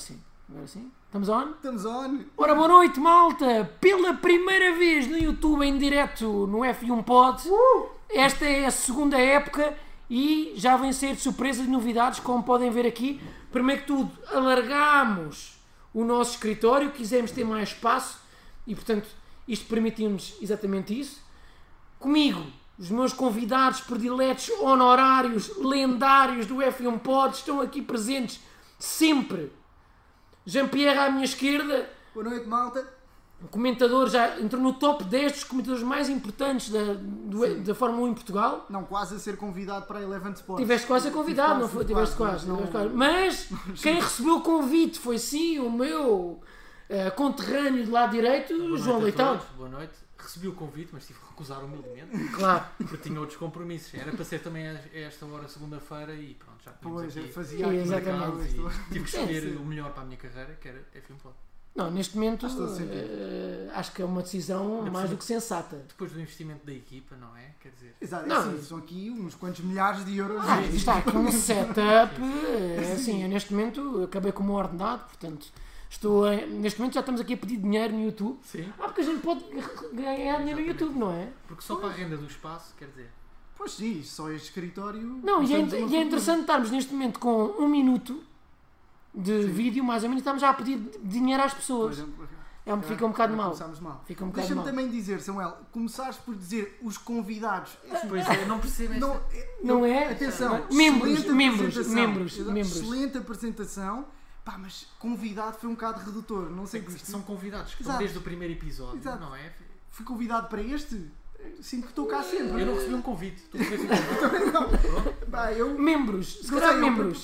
sim. Agora sim. Estamos on? Estamos on. Ora, boa noite, malta! Pela primeira vez no YouTube em direto no F1 Pod. Esta é a segunda época e já vem ser de surpresas e novidades, como podem ver aqui. Primeiro que tudo, alargámos o nosso escritório, quisemos ter mais espaço e, portanto, isto permitiu-nos exatamente isso. Comigo, os meus convidados prediletos, honorários, lendários do F1 Pod estão aqui presentes sempre. Jean-Pierre à minha esquerda, Boa noite, malta. um comentador, já entrou no top 10 dos comentadores mais importantes da Fórmula 1 em Portugal. Não, quase a ser convidado para a Eleven Sports. Tiveste quase a convidado, não foi? Tiveste quase. Mas quem recebeu o convite foi sim o meu conterrâneo do lado direito, João Leitão. Boa noite. Recebi o convite, mas tive que recusar humildemente. Claro. Porque tinha outros compromissos. Era para ser também a esta hora, segunda-feira, e pronto, já tínhamos Pois, eu aqui fazia aqui Exatamente. e tive que escolher Sim. o melhor para a minha carreira, que era F1 Pod. Não, neste momento Faz todo sentido. acho que é uma decisão mais do que sensata. Depois do investimento da equipa, não é? Quer dizer, Exato, Não. assim, são aqui uns quantos milhares de euros. Está aqui um setup, assim, eu neste momento acabei com o meu ordenado, portanto, neste momento já estamos aqui a pedir dinheiro no YouTube. sim, Porque a gente pode ganhar dinheiro no YouTube, não é? porque só para a renda do espaço, quer dizer, Pois sim, só este escritório. Não, e é estamos uma interessante estarmos neste momento com 1 minuto de vídeo, mais ou menos, e estamos já a pedir dinheiro às pessoas. Fica um bocado mal. Começámos mal. Fica um bocado Deixa-me mal. também dizer, Samuel, começaste por dizer os convidados. pois é, não percebo esta... Não é? Atenção, Membros, excelente membros, apresentação. membros, Exato, membros. Excelente apresentação. Pá, mas convidado foi um bocado redutor. Não sei que São convidados que estão Exato. desde o primeiro episódio, Exato. não é? fui convidado para este. Sinto que estou cá sempre. Eu não recebi um convite. Tu recebeste um convite. Pá, eu Membros, se não calhar sei, eu- membros.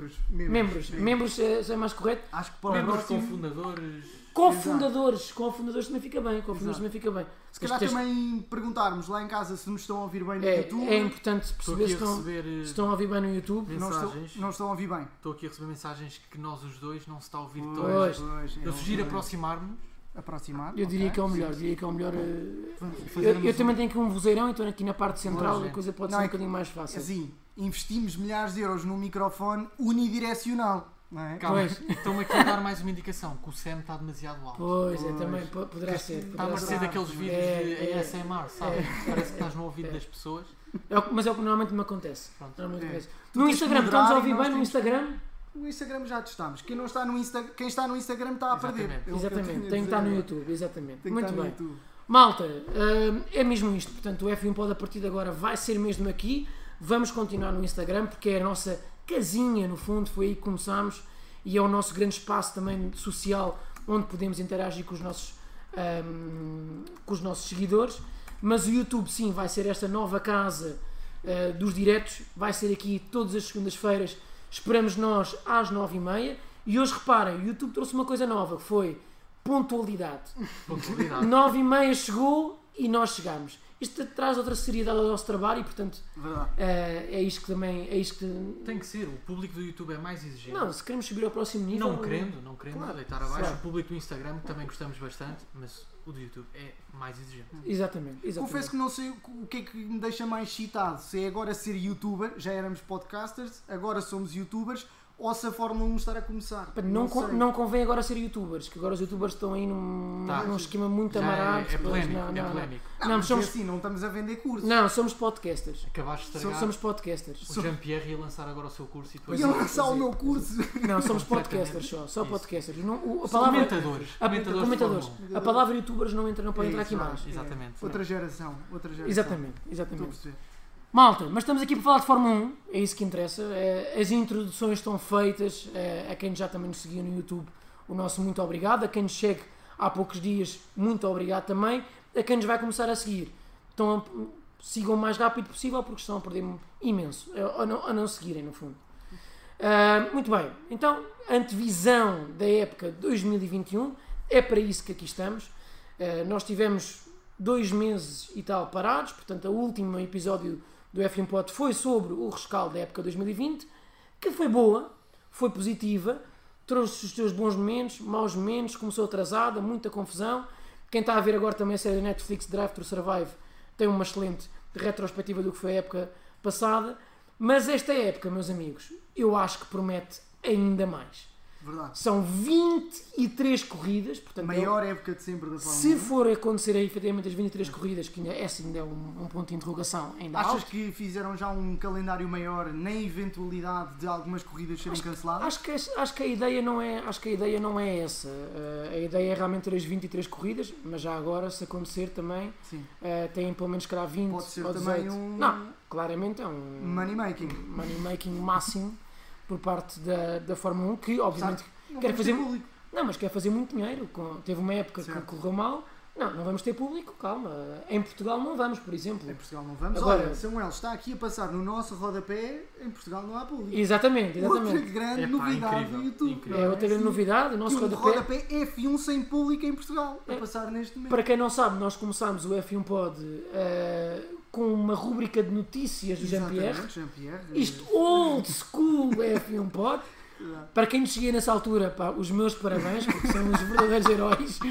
Membros é mais correto. Acho que para o Membros próximo, cofundadores. Cofundadores também fica bem. Cofundadores também fica bem. se calhar também perguntarmos lá em casa se nos estão a ouvir bem no É, YouTube. é importante Estou perceber aqui se a estão, receber se estão a ouvir bem no YouTube. mensagens. Não estão a ouvir bem. Estou aqui a receber mensagens que nós os dois não se está a ouvir Pois. todos. Eu sugiro aproximar-nos. Aproximar. Eu diria ok. que é o melhor. Diria que é o melhor. Fazermos Eu também tenho aqui um vozeirão, então aqui na parte central Boa, a coisa pode Não, ser um é que- bocadinho mais fácil. Assim, investimos milhares de euros num microfone unidirecional. Não é? Calma, Pois. estão-me aqui a dar mais uma indicação, que o Sam está demasiado alto. Pois, é Pois. também poderá ser. Está a poderá parecer ser. daqueles vídeos de ASMR, sabe? Parece que estás no ouvido das pessoas. Mas é o que normalmente me acontece. Pronto. Normalmente É. acontece. Tu No tens que Instagram, moderar estamos a e ouvir nós bem no temos- Instagram? O Instagram já testamos. Quem está no Instagram está a perder. Exatamente. É o que eu Exatamente, tenho a tem que estar dizer. no YouTube, exatamente. Tem que Muito estar no bem. YouTube. Malta, é mesmo isto. Portanto, o F1 Pod a partir de agora vai ser mesmo aqui. Vamos continuar no Instagram porque é a nossa casinha, no fundo, foi aí que começámos e é o nosso grande espaço também social onde podemos interagir com os nossos seguidores. Mas o YouTube, sim, vai ser esta nova casa dos diretos. Vai ser aqui todas as segundas-feiras. Esperamos nós às 9h30. E hoje, reparem, o YouTube trouxe uma coisa nova que foi pontualidade. Pontualidade. 9h30 chegou e nós chegamos. Isto traz outra seriedade ao nosso trabalho e, portanto, Verdade. é isto que também. É isto que... Tem que ser, o público do YouTube é mais exigente. Não, se queremos subir ao próximo nível. Não querendo Claro, deitar abaixo. claro. O público do Instagram também gostamos bastante, mas o do YouTube é mais exigente. Exatamente. Confesso que não sei o que é que me deixa mais excitado. Se é agora ser youtuber, já éramos podcasters, agora somos youtubers, ou se a Fórmula 1 estar a começar. sei. Não convém agora ser youtubers, que agora os youtubers estão aí num esquema muito Já amarado. é polémico, Não, é não. polémico. Não, Não, mas somos- é assim, não estamos a vender cursos. Não, somos podcasters. Acabaste de estragar. Somos podcasters. O Jean-Pierre ia lançar agora o seu curso e depois... Ia lançar o meu curso. Não, somos Completamente. podcasters só Isso. podcasters. Não, a São palavra, comentadores. comentadores. de Fórmula A palavra youtubers não pode entrar aqui Isso, mais. Exatamente. Outra geração. Exatamente, Estou a exatamente. perceber. Malta, mas estamos aqui para falar de Fórmula 1, é isso que interessa. As introduções estão feitas, a quem já também nos seguiu no YouTube, o nosso muito obrigado. A quem nos segue há poucos dias, muito obrigado também. A quem nos vai começar a seguir, sigam o mais rápido possível porque estão a perder imenso, a não seguirem no fundo. Muito bem, então, antevisão da época 2021, é para isso que aqui estamos. Nós tivemos 2 meses e tal parados, portanto, o último episódio do F1 Pod foi sobre o rescaldo da época 2020, que foi boa, foi positiva, trouxe os seus bons momentos, maus momentos, começou atrasada, muita confusão. Quem está a ver agora também a série da Netflix Drive to Survive tem uma excelente retrospectiva do que foi a época passada, mas esta época, meus amigos, eu acho que promete ainda mais. Verdade. São 23 corridas, portanto, Maior época de sempre da Fórmula 1. se for acontecer aí, efetivamente as 23 corridas, que ainda é um ponto de interrogação ainda Achas alto. que fizeram já um calendário maior na eventualidade de algumas corridas serem canceladas? Acho que a ideia não é essa. A ideia é realmente ter as 23 corridas, mas já agora, se acontecer também, Sim. têm pelo menos que dar 20 Pode ser ou também 18. um Não, claramente é um money making. money making máximo por parte da Fórmula 1, que obviamente Não quer vamos fazer ter público. Não, mas quer fazer muito dinheiro. Teve uma época que Certo. correu mal. Não vamos ter público, calma. Em Portugal não vamos, por exemplo. Em Portugal não vamos. Agora- Olha, Samuel, está aqui a passar no nosso rodapé, em Portugal não há público. Exatamente. Outra grande Epá, novidade incrível, do YouTube. incrível. não É outra grande Sim. novidade. O nosso Que um rodapé. F1 sem público em Portugal. A É. passar neste momento. Para quem não sabe, nós começámos o F1 Pod com uma rúbrica de notícias do Jean-Pierre. Exatamente, Jean-Pierre. Isto old school F1 Pod. Exato. Para quem nos seguia nessa altura, pá, os meus parabéns, porque são os verdadeiros heróis.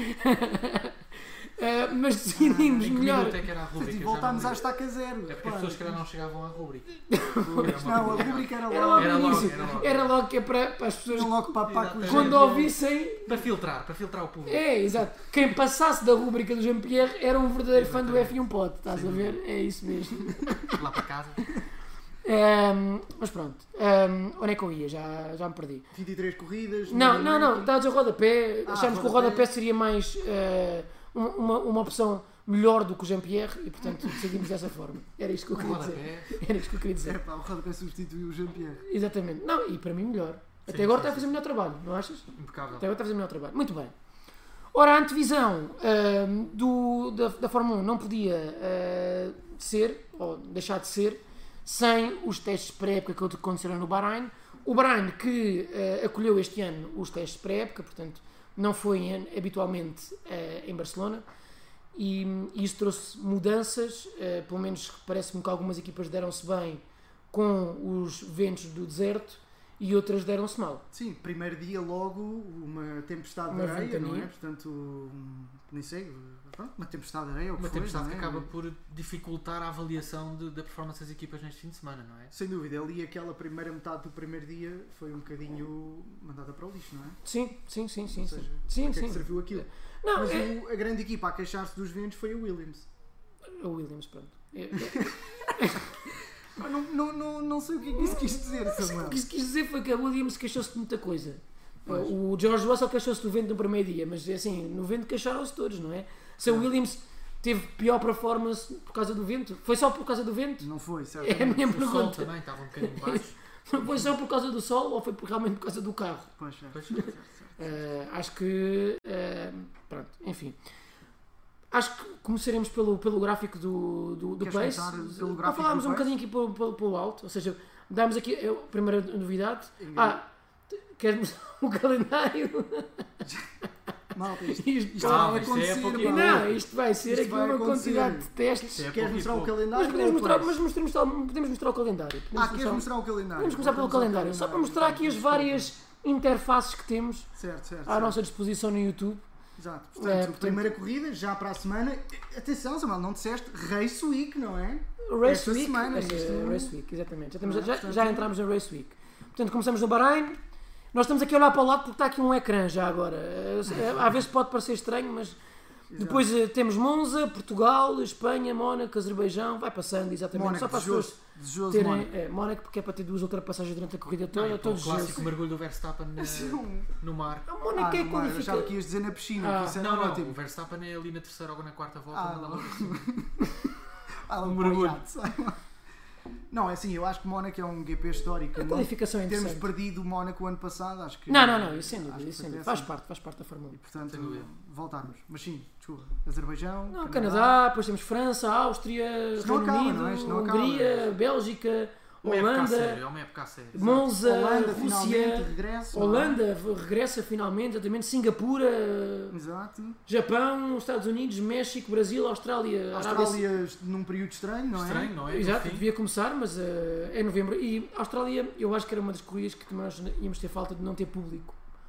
Mas decidimos Em que melhor. minuto é que era a rubrica? E Já voltámos não à me lembro. estaca zero. É porque as repara. pessoas que calhar não chegavam à rubrica. Não, a rubrica era Era logo. logo Era no logo, início. era logo. Era logo que é para as pessoas, Iam logo para com os quando ouvissem. Para filtrar o público. É, exato. Quem passasse da rúbrica do Jean-Pierre era um verdadeiro fã do F1 Pod, estás a ver? É isso mesmo. Lá para casa. Mas pronto, onde é que eu ia? Já me perdi. 23 corridas. Não, money making. está a dizer rodapé. Ah, Achámos que o rodapé. rodapé seria mais uma opção melhor do que o Jean-Pierre e portanto decidimos dessa forma. Era isto que eu queria dizer. Rodapé. Era isto que eu queria dizer. É pá, o rodapé substituiu o Jean-Pierre. Exatamente. Não, e para mim melhor. Até Sim, agora sim, está a fazer melhor trabalho, não achas? Impecável. Até agora está a fazer melhor trabalho. Muito bem. Ora, a antevisão da Fórmula 1 não podia ser, ou deixar de ser, sem os testes pré-época que aconteceram no Bahrein. O Bahrein que acolheu este ano os testes pré-época, portanto, não foi habitualmente em Barcelona. E isso trouxe mudanças, pelo menos parece-me que algumas equipas deram-se bem com os ventos do deserto e outras deram-se mal. Sim, primeiro dia logo uma tempestade de Uma areia, não ventania. é? Portanto, nem sei, pronto, uma tempestade de areia ou o que Uma foi, tempestade não é? que acaba por dificultar a avaliação da performance das equipas neste fim de semana, não é? Sem dúvida, ali aquela primeira metade do primeiro dia foi um bocadinho mandada para o lixo, não é? Sim. Ou seja, Sim, para que é que sim. serviu aquilo? Não, Mas é... a grande equipa a queixar-se dos ventos foi a Williams. O Williams, pronto. Não sei o que é que isso quis dizer, O Samuel. que isso quis dizer foi que a Williams queixou-se de muita coisa. Pois. O George Russell queixou-se do vento no primeiro dia, mas assim, no vento queixaram-se todos, não é? Se a Williams teve pior performance por causa do vento, foi só por causa do vento? Não foi, certo? É a minha O sol pergunta. também estava um bocadinho baixo. Foi só por causa do sol ou foi realmente por causa do carro? Pois, certo. Pois, Acho que. Pronto, enfim. Acho que começaremos pelo gráfico do Queres Pace. começar pelo Para gráfico falarmos do um Pace? bocadinho aqui pelo alto, ou seja, damos aqui a primeira novidade. Queres mostrar o calendário? Malta, Isto isto Calma, vai isto é acontecer, pouco e malta. Não, isto vai ser Isto aqui vai uma acontecer. quantidade de testes. Isto é Queres pouco e mostrar o pouco. calendário? Mas podemos ou mostrar, Pace? podemos mostrar o calendário. Queres mostrar o calendário? Podemos começar pelo Vamos ao calendário, só para mostrar aqui as várias interfaces que temos Certo. à nossa disposição no YouTube. Exato. Portanto, portanto- primeira corrida, já para a semana. Atenção, Samuel, não disseste Race Week, não é? Race Esta Week, semana, isto- Race Week, exatamente. Já, Portanto- já entramos na Race Week. Portanto, começamos no Bahrein. Nós estamos aqui a olhar para o lado porque está aqui um ecrã já agora. Às vezes pode parecer estranho, mas depois temos Monza, Portugal, Espanha, Mónaco, Azerbaijão. Vai passando, exatamente. Mónaco, Só para as desejoso, pessoas desejoso terem. Mónaco. Mónaco, porque é para ter duas ultrapassagens durante a corrida toda. Não, todos o clássico os mergulho do Verstappen no mar. Mónaco é não, eu qualifica. achava que ias dizer na piscina, Ah, que isso era Não, ótimo. o Verstappen é ali na terceira ou na quarta volta. Ah, manda não. logo assim. Um mergulho. Não, é assim, eu acho que Mónaco é um GP histórico. A qualificação é Termos interessante. perdido o Mónaco o ano passado, acho que. Não, isso sem acho dúvida, que isso sem foi dúvida. péssimo. Faz parte da Fórmula 1. E portanto, Sem dúvida. voltarmos. Mas sim, desculpa. Azerbaijão. Não, Canadá, depois temos França, Áustria, Isto não Reino acaba, Unido, não é? Isto não acaba. Hungria, Bélgica, Uma época a Holanda, sério, é uma época a sério. Monza, Holanda finalmente Rússia, regressa. Holanda regressa finalmente, exatamente, Singapura, Exato. Japão, Estados Unidos, México, Brasil, Arábia Austrália num período estranho, não é? Estranho, não é? Exato, No fim. devia começar, mas é novembro. E a Austrália, eu acho que era uma das corridas que também nós íamos ter falta de não ter público.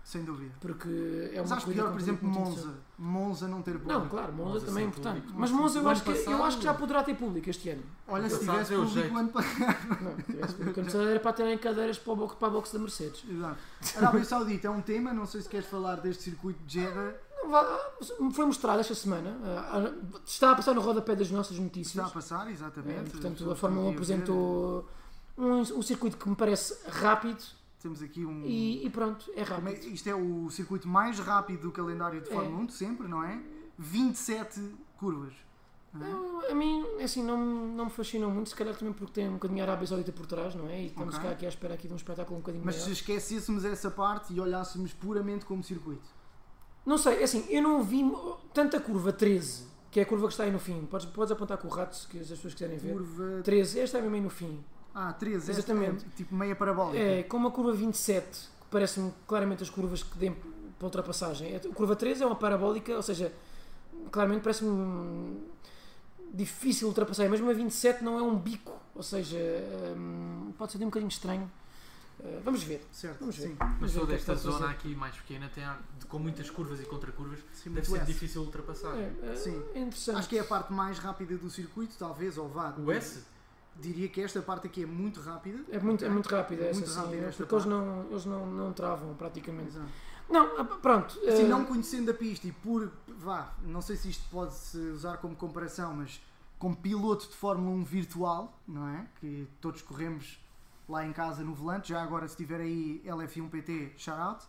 Sem dúvida. Porque é Mas uma acho corrida pior, por exemplo, muito Monza. Monza não ter público. Não, claro, Monza também é sem importante. público. Mas Monza eu O acho, ano que, eu acho que já poderá ter público este ano. Olha, se Passado tivesse deu público jeito. o ano passado. Não, tivesse público. Antes era para terem cadeiras para a box da Mercedes. Exato. Arábia Saudita é um tema, não sei se queres falar deste circuito de Jeddah. Foi mostrado esta semana. Está a passar no rodapé das nossas notícias. Está a passar, exatamente. Portanto, a Fórmula 1 apresentou um circuito que me parece rápido. Temos aqui um... E pronto, é rápido. Isto é o circuito mais rápido do calendário de Fórmula 1 de sempre, não é? 27 curvas. Não é? A mim, assim, não me fascina muito, se calhar também porque tem um bocadinho a Arábia Saudita por trás, não é? E estamos Ok. cá aqui à espera aqui de um espetáculo um bocadinho Mas se maior. esquecêssemos essa parte e olhássemos puramente como circuito. Não sei, assim, eu não vi tanta curva 13, que é a curva que está aí no fim. Podes apontar com o rato se as pessoas quiserem ver. Curva... 13, esta é mesmo aí no fim. 13, Exatamente. é tipo meia parabólica. É, com uma curva 27, que parece-me claramente as curvas que dêem para ultrapassagem. A curva 13 é uma parabólica, ou seja, claramente parece-me difícil ultrapassar. Mesmo a 27 não é um bico, ou seja, pode ser um bocadinho estranho. Vamos ver. Certo, Vamos ver. sim. Vamos Mas ver o toda que é que esta pode zona fazer. aqui mais pequena com muitas curvas e contracurvas, Sim, deve muito ser S. difícil ultrapassar. Sim. É interessante. Acho que é a parte mais rápida do circuito, talvez, ou vá. O S? Diria que esta parte aqui é muito rápida. É muito rápida essa, Muito sim, rápida esta porque parte. eles não travam praticamente. Exato. Não, pronto. Assim, não conhecendo a pista e não sei se isto pode-se usar como comparação, mas como piloto de Fórmula 1 virtual, não é? Que todos corremos lá em casa no volante, já agora se tiver aí LF1 PT, shout out.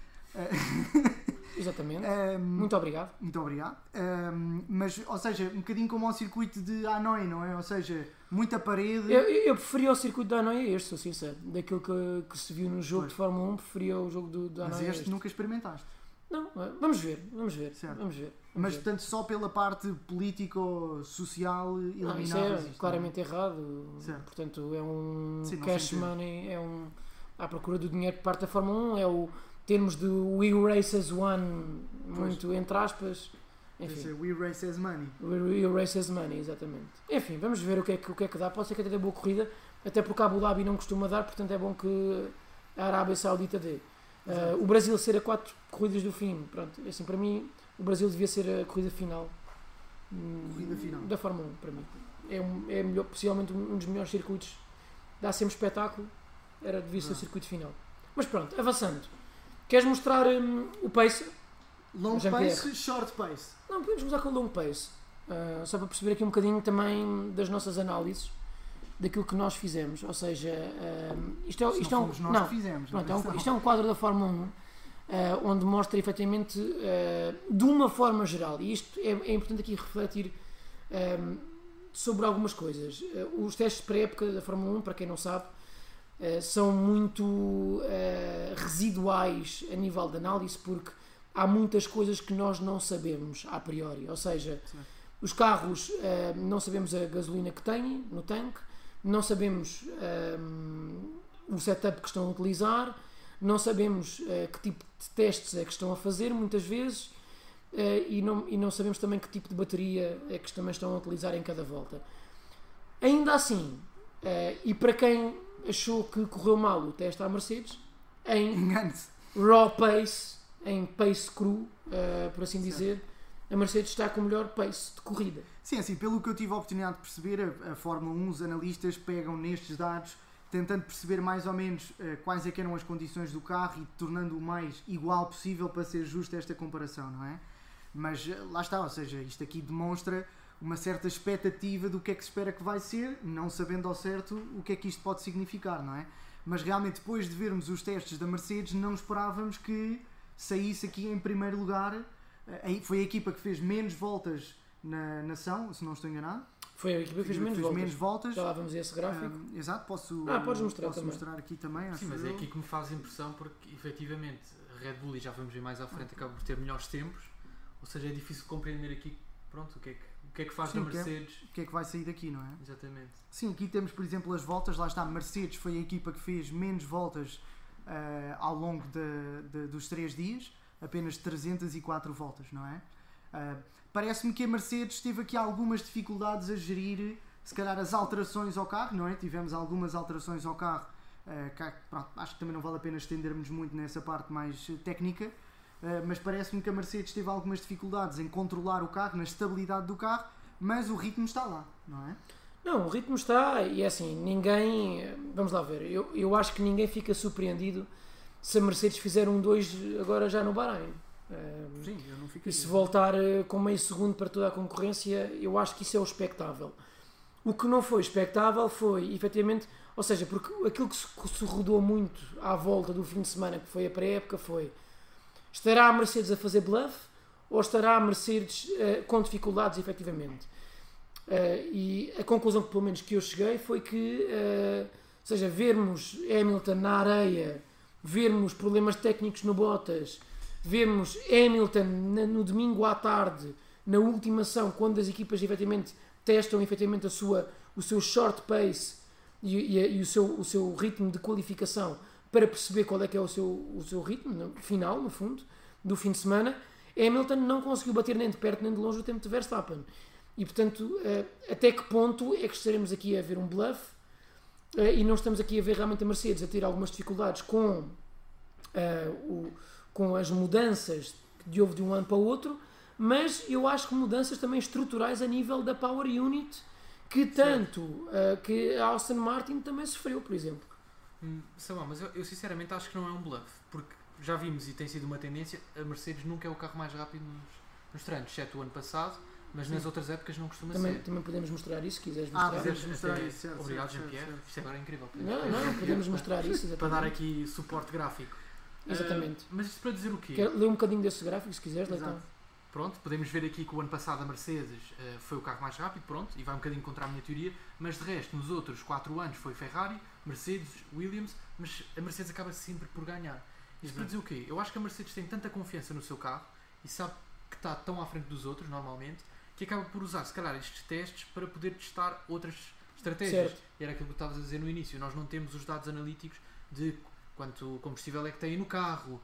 Exatamente. Muito obrigado. Muito obrigado. Mas, ou seja, um bocadinho como ao circuito de Hanoi, não é? Ou seja, muita parede. Eu preferia o circuito da Hanoi a este, sou sincero. Daquilo que se viu no jogo Pois. de Fórmula 1, preferia o jogo da Mas Hanoi a este este. nunca experimentaste. Não, vamos ver. Certo. Vamos ver. Mas, portanto, só pela parte político-social Não, isso eliminavas é isto, claramente errado. Certo. Portanto, é um Sim, não cash sei dizer. money, à procura do dinheiro por parte da Fórmula 1, é o termos de We Race as One, muito entre aspas. Deve Enfim, ser We Race as Money. We Race as Money, exatamente. Enfim, vamos ver o que é que dá. Pode ser que até dê boa corrida, até porque a Abu Dhabi não costuma dar, portanto é bom que a Arábia Saudita dê. O Brasil ser a 4 corridas do fim, pronto, assim, para mim o Brasil devia ser a corrida final, Corrida final. da Fórmula 1, para mim. É melhor, possivelmente um dos melhores circuitos, dá sempre espetáculo, devia ser o circuito final. Mas pronto, avançando. Queres mostrar o pace? Long Jean-Pierre. pace, short pace. Não, podemos começar com o long pace, só para perceber aqui um bocadinho também das nossas análises, daquilo que nós fizemos, ou seja, isto é Não um... fomos nós Não, que fizemos. pronto, atenção. isto é um quadro da Fórmula 1, onde mostra efetivamente, de uma forma geral, e isto é importante aqui refletir sobre algumas coisas. Os testes pré-época da Fórmula 1, para quem não sabe, são muito residuais a nível de análise, porque há muitas coisas que nós não sabemos a priori, ou seja, os carros, não sabemos a gasolina que têm no tanque, não sabemos o setup que estão a utilizar, não sabemos que tipo de testes é que estão a fazer muitas vezes, e não sabemos também que tipo de bateria é que também estão a utilizar em cada volta. Ainda assim, e para quem achou que correu mal o teste à Mercedes, em Engane-se. raw pace, em pace cru, por assim dizer, a Mercedes está com o melhor pace de corrida. Sim, assim, pelo que eu tive a oportunidade de perceber, a Fórmula 1, os analistas pegam nestes dados, tentando perceber mais ou menos quais é que eram as condições do carro e tornando o mais igual possível para ser justa esta comparação, não é? Mas lá está, ou seja, isto aqui demonstra uma certa expectativa do que é que se espera que vai ser, não sabendo ao certo o que é que isto pode significar, não é? Mas realmente depois de vermos os testes da Mercedes não esperávamos que saísse aqui em primeiro lugar. Foi a equipa que fez menos voltas na nação, se não estou enganado. Foi a equipa que fez menos voltas. Já lá vamos a esse gráfico. Exato, podes mostrar também. mostrar aqui também. Sim, mas é aqui que me faz impressão porque efetivamente a Red Bull, e já vamos ver mais à frente, acaba por ter melhores tempos, ou seja, é difícil compreender aqui pronto, o que é que faz Sim, da Mercedes. O que é que vai sair daqui, não é? Exatamente. Sim, aqui temos por exemplo as voltas, lá está, Mercedes foi a equipa que fez menos voltas ao longo dos 3 dias, apenas 304 voltas, não é? Parece-me que a Mercedes teve aqui algumas dificuldades a gerir, se calhar, as alterações ao carro, não é? Tivemos algumas alterações ao carro Pronto, acho que também não vale a pena estendermos muito nessa parte mais técnica, mas parece-me que a Mercedes teve algumas dificuldades em controlar o carro, na estabilidade do carro, mas o ritmo está lá, não é? Não, o ritmo está, e é assim, ninguém, vamos lá ver, eu acho que ninguém fica surpreendido se a Mercedes fizer 1-2 agora já no Bahrein. Sim, eu não fico E se voltar com meio segundo para toda a concorrência, eu acho que isso é o expectável. O que não foi expectável foi, efetivamente, ou seja, porque aquilo que se rodou muito à volta do fim de semana, que foi a pré-época, foi: estará a Mercedes a fazer bluff ou estará a Mercedes com dificuldades, efetivamente? E a conclusão que, pelo menos, que eu cheguei foi que, ou seja, vermos Hamilton na areia, vermos problemas técnicos no Bottas, vermos Hamilton no domingo à tarde, na última ação, quando as equipas efetivamente testam efetivamente o seu short pace e o seu ritmo de qualificação para perceber qual é que é o seu ritmo final, no fundo, do fim de semana, Hamilton não conseguiu bater nem de perto nem de longe o tempo de Verstappen. E, portanto, até que ponto é que estaremos aqui a ver um bluff e não estamos aqui a ver realmente a Mercedes a ter algumas dificuldades com as mudanças que houve de um ano para o outro, mas eu acho que mudanças também estruturais a nível da Power Unit, que tanto que a Aston Martin também sofreu, por exemplo. Sei lá, mas eu sinceramente acho que não é um bluff, porque já vimos e tem sido uma tendência, a Mercedes nunca é o carro mais rápido nos treinos, exceto o ano passado, mas nas outras épocas não costuma ser. Também podemos mostrar isso, se quiseres mostrar. Podemos mostrar isso, certo. Obrigado, certo, Jean-Pierre. certo. Isto agora é incrível. Não, podemos mostrar isso, exatamente. Para dar aqui suporte gráfico. Exatamente. Mas isto para dizer o quê? Quero ler um bocadinho desse gráfico, se quiseres, Exato. Leitão. Pronto, podemos ver aqui que o ano passado a Mercedes foi o carro mais rápido, pronto, e vai um bocadinho contra a minha teoria, mas de resto, nos outros 4 anos foi Ferrari, Mercedes, Williams, mas a Mercedes acaba sempre por ganhar. Isto para dizer o quê? Eu acho que a Mercedes tem tanta confiança no seu carro e sabe que está tão à frente dos outros, normalmente, que acaba por usar, se calhar, estes testes para poder testar outras estratégias. Certo. E era aquilo que tu estavas a dizer no início, nós não temos os dados analíticos de quanto combustível é que tem no carro,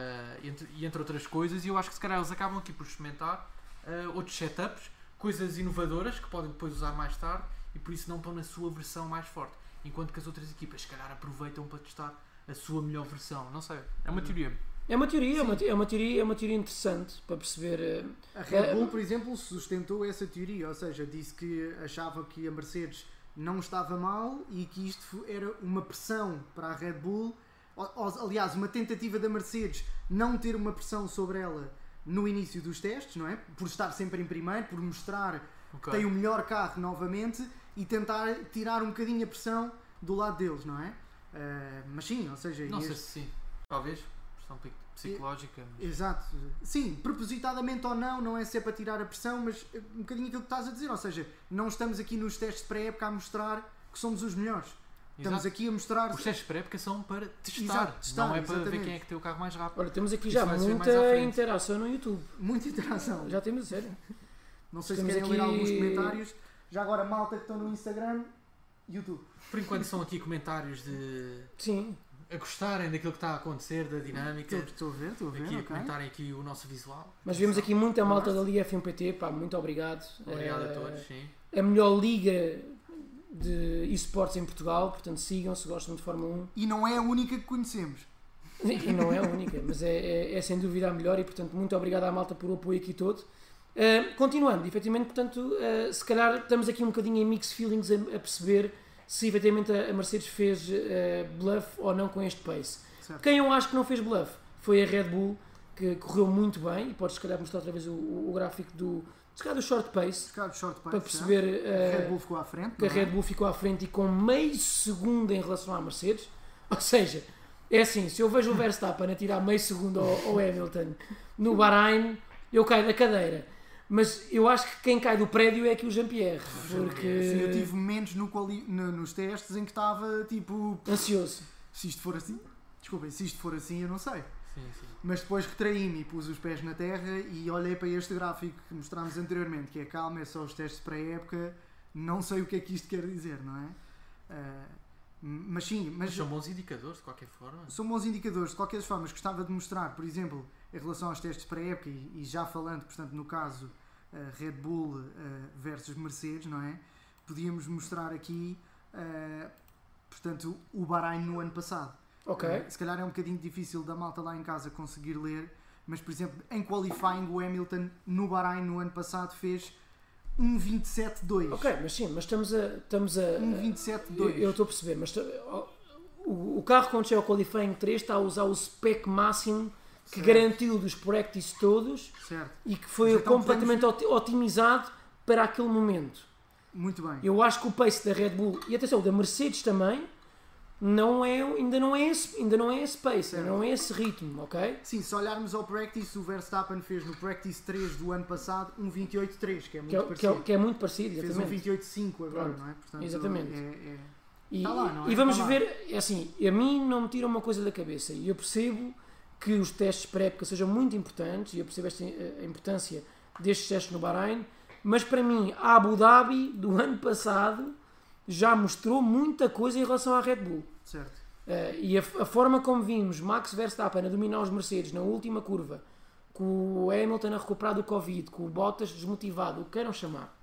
e entre outras coisas, e eu acho que se calhar eles acabam aqui por experimentar outros setups, coisas inovadoras que podem depois usar mais tarde, e por isso não estão na sua versão mais forte, enquanto que as outras equipas se calhar aproveitam para testar a sua melhor versão. Não sei, é uma teoria. É uma teoria interessante para perceber. A Red Bull, por exemplo, sustentou essa teoria, ou seja, disse que achava que a Mercedes não estava mal e que isto era uma pressão para a Red Bull. Aliás, uma tentativa da Mercedes não ter uma pressão sobre ela no início dos testes, não é? Por estar sempre em primeiro, por mostrar que tem o melhor carro novamente e tentar tirar um bocadinho a pressão do lado deles, não é? Mas sim, ou seja... Não sei se sim, talvez, pressão psicológica. Mas... Exato. Sim, propositadamente ou não, não é se é para tirar a pressão, mas um bocadinho aquilo que estás a dizer, ou seja, não estamos aqui nos testes de pré-época a mostrar que somos os melhores. Estamos aqui a mostrar... Os testes pré-época são para testar, testar, não é para exatamente. ver quem é que tem o carro mais rápido. Olha, temos aqui Isso já vai ser mais à muita frente. interação no YouTube. Muita interação. Já temos, sério. Não sei se Temos querem aqui- ler alguns comentários. Já agora, malta que estão no Instagram, YouTube. Por enquanto são aqui comentários de Sim. a gostarem daquilo que está a acontecer, da dinâmica, Estou a ver, aqui a ok. comentarem aqui o nosso visual. Mas vemos aqui muita malta da Liga F1PT, pá, muito obrigado. Obrigado a todos, sim. A melhor liga de esportes em Portugal, portanto sigam se gostam de Fórmula 1. E não é a única que conhecemos. E não é a única, mas é sem dúvida a melhor e, portanto, muito obrigado à malta por o apoio aqui todo. Continuando, efetivamente, portanto, se calhar estamos aqui um bocadinho em mixed feelings a perceber se efetivamente a Mercedes fez bluff ou não com este pace. Certo. Quem eu acho que não fez bluff foi a Red Bull, que correu muito bem, e podes se calhar mostrar outra vez o gráfico do short pace, Se calhar de short pace, para perceber a Red Bull ficou à frente. que a não é? Red Bull ficou à frente e com meio segundo em relação à Mercedes. Ou seja, é assim, se eu vejo o Verstappen a tirar meio segundo ao Hamilton no Bahrein, eu caio da cadeira. Mas eu acho que quem cai do prédio é aqui o Jean-Pierre, porque Sim, eu tive momentos nos testes em que estava tipo, ansioso. se isto for assim, desculpem, se isto for assim eu não sei. Sim, sim. Mas depois retraí-me e pus os pés na terra e olhei para este gráfico que mostrámos anteriormente, que é calma, é só os testes para a época, não sei o que é que isto quer dizer, não é? Mas sim, Mas são bons indicadores de qualquer forma. são bons indicadores. De qualquer forma, gostava de mostrar, por exemplo, em relação aos testes para a época e já falando, portanto, no caso Red Bull versus Mercedes, não é? Podíamos mostrar aqui portanto, o Bahrein no ano passado. Ok. Se calhar é um bocadinho difícil da malta lá em casa conseguir ler, mas, por exemplo, em qualifying, o Hamilton no Bahrein no ano passado fez 1.27.2. Ok, mas sim, mas estamos a 1.27.2. eu estou a perceber, mas o carro quando chega ao Qualifying 3 está a usar o spec máximo que Certo. garantiu dos practice todos Certo. e que foi Mas então completamente otimizado para aquele momento. Muito bem. Eu acho que o pace da Red Bull, e atenção, o da Mercedes também, ainda não é esse pace, Certo. ainda não é esse ritmo, ok? Sim, se olharmos ao practice, o Verstappen fez no practice 3 do ano passado 1.28.3, que é muito parecido. Que é muito parecido, Fez exatamente. 1.28.5 agora, Pronto. não é? Portanto, Exatamente. E, Tá lá, não é? e vamos Tá lá. ver, é assim, a mim não me tira uma coisa da cabeça e eu percebo que os testes pré-época sejam muito importantes e eu percebo a importância destes testes no Bahrein, mas para mim a Abu Dhabi do ano passado já mostrou muita coisa em relação à Red Bull. Certo. E a forma como vimos Max Verstappen a dominar os Mercedes na última curva, com o Hamilton a recuperar do Covid, com o Bottas desmotivado, o que queiram chamar,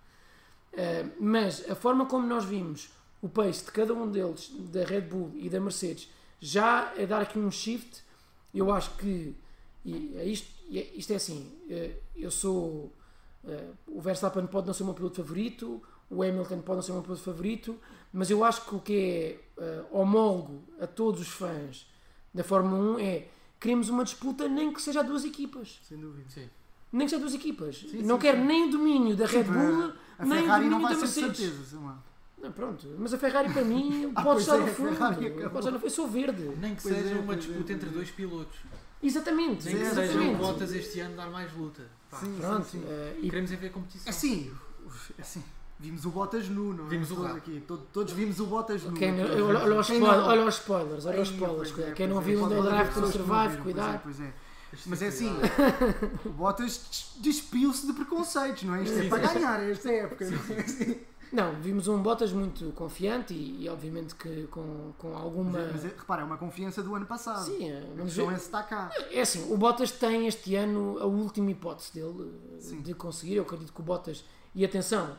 mas a forma como nós vimos o pace de cada um deles, da Red Bull e da Mercedes, já a dar aqui um shift, eu acho que isto é assim, eu sou o Verstappen pode não ser o meu piloto favorito, o Hamilton pode não ser o meu piloto favorito, mas eu acho que o que é homólogo a todos os fãs da Fórmula 1 é queremos uma disputa nem que seja a duas equipas. Sem dúvida. Sim. Nem que seja a duas equipas. Sim, não sim, quero sim. nem o domínio da Red Bull, A nem o Ferrari domínio não vai da ser de Mercedes. certeza, Samuel. Não, pronto, mas a Ferrari para mim pode pois estar é, no a fundo. Ferrari acabou. Pode estar no... Eu sou verde. Nem que Pois seja é, uma pois é, disputa entre pois é. dois pilotos. Exatamente. Nem que Sim, seja o exatamente. Bottas este ano dar mais luta. Pá, Sim, Pronto, sim, sim. e Queremos é ver competição. Assim, vimos o Bottas nu, não é? Vimos o Todos rabo. aqui. Todos vimos o Bottas nu. quem, Aqui. olha os Quem não- spoilers, olha os spoilers, olha os Ai, spoilers. pois é, Quem não pois é. viu Pode o haver Drive to pessoas que não Survive, viram, cuidado. Pois é. Isto Mas é assim, cuidado. o Bottas despiu-se de preconceitos, não é? Isto é Sim, para sim. ganhar esta época. Sim, não é? Assim. Não, vimos um Bottas muito confiante e obviamente que com alguma. Mas repara, é uma confiança do ano passado. Sim, A vamos questão ver. é se está cá. É assim, o Bottas tem este ano a última hipótese dele Sim. de conseguir. Eu acredito que o Bottas. E atenção,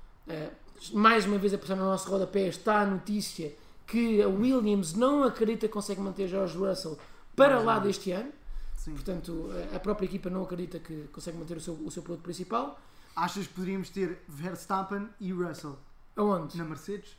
mais uma vez a passar no nosso rodapé está a notícia que a Williams não acredita que consegue manter George Russell para Mais lá uma vez. deste ano. Sim. Portanto, a própria equipa não acredita que consegue manter o seu piloto principal. Achas que poderíamos ter Verstappen e Russell Aonde? na Mercedes?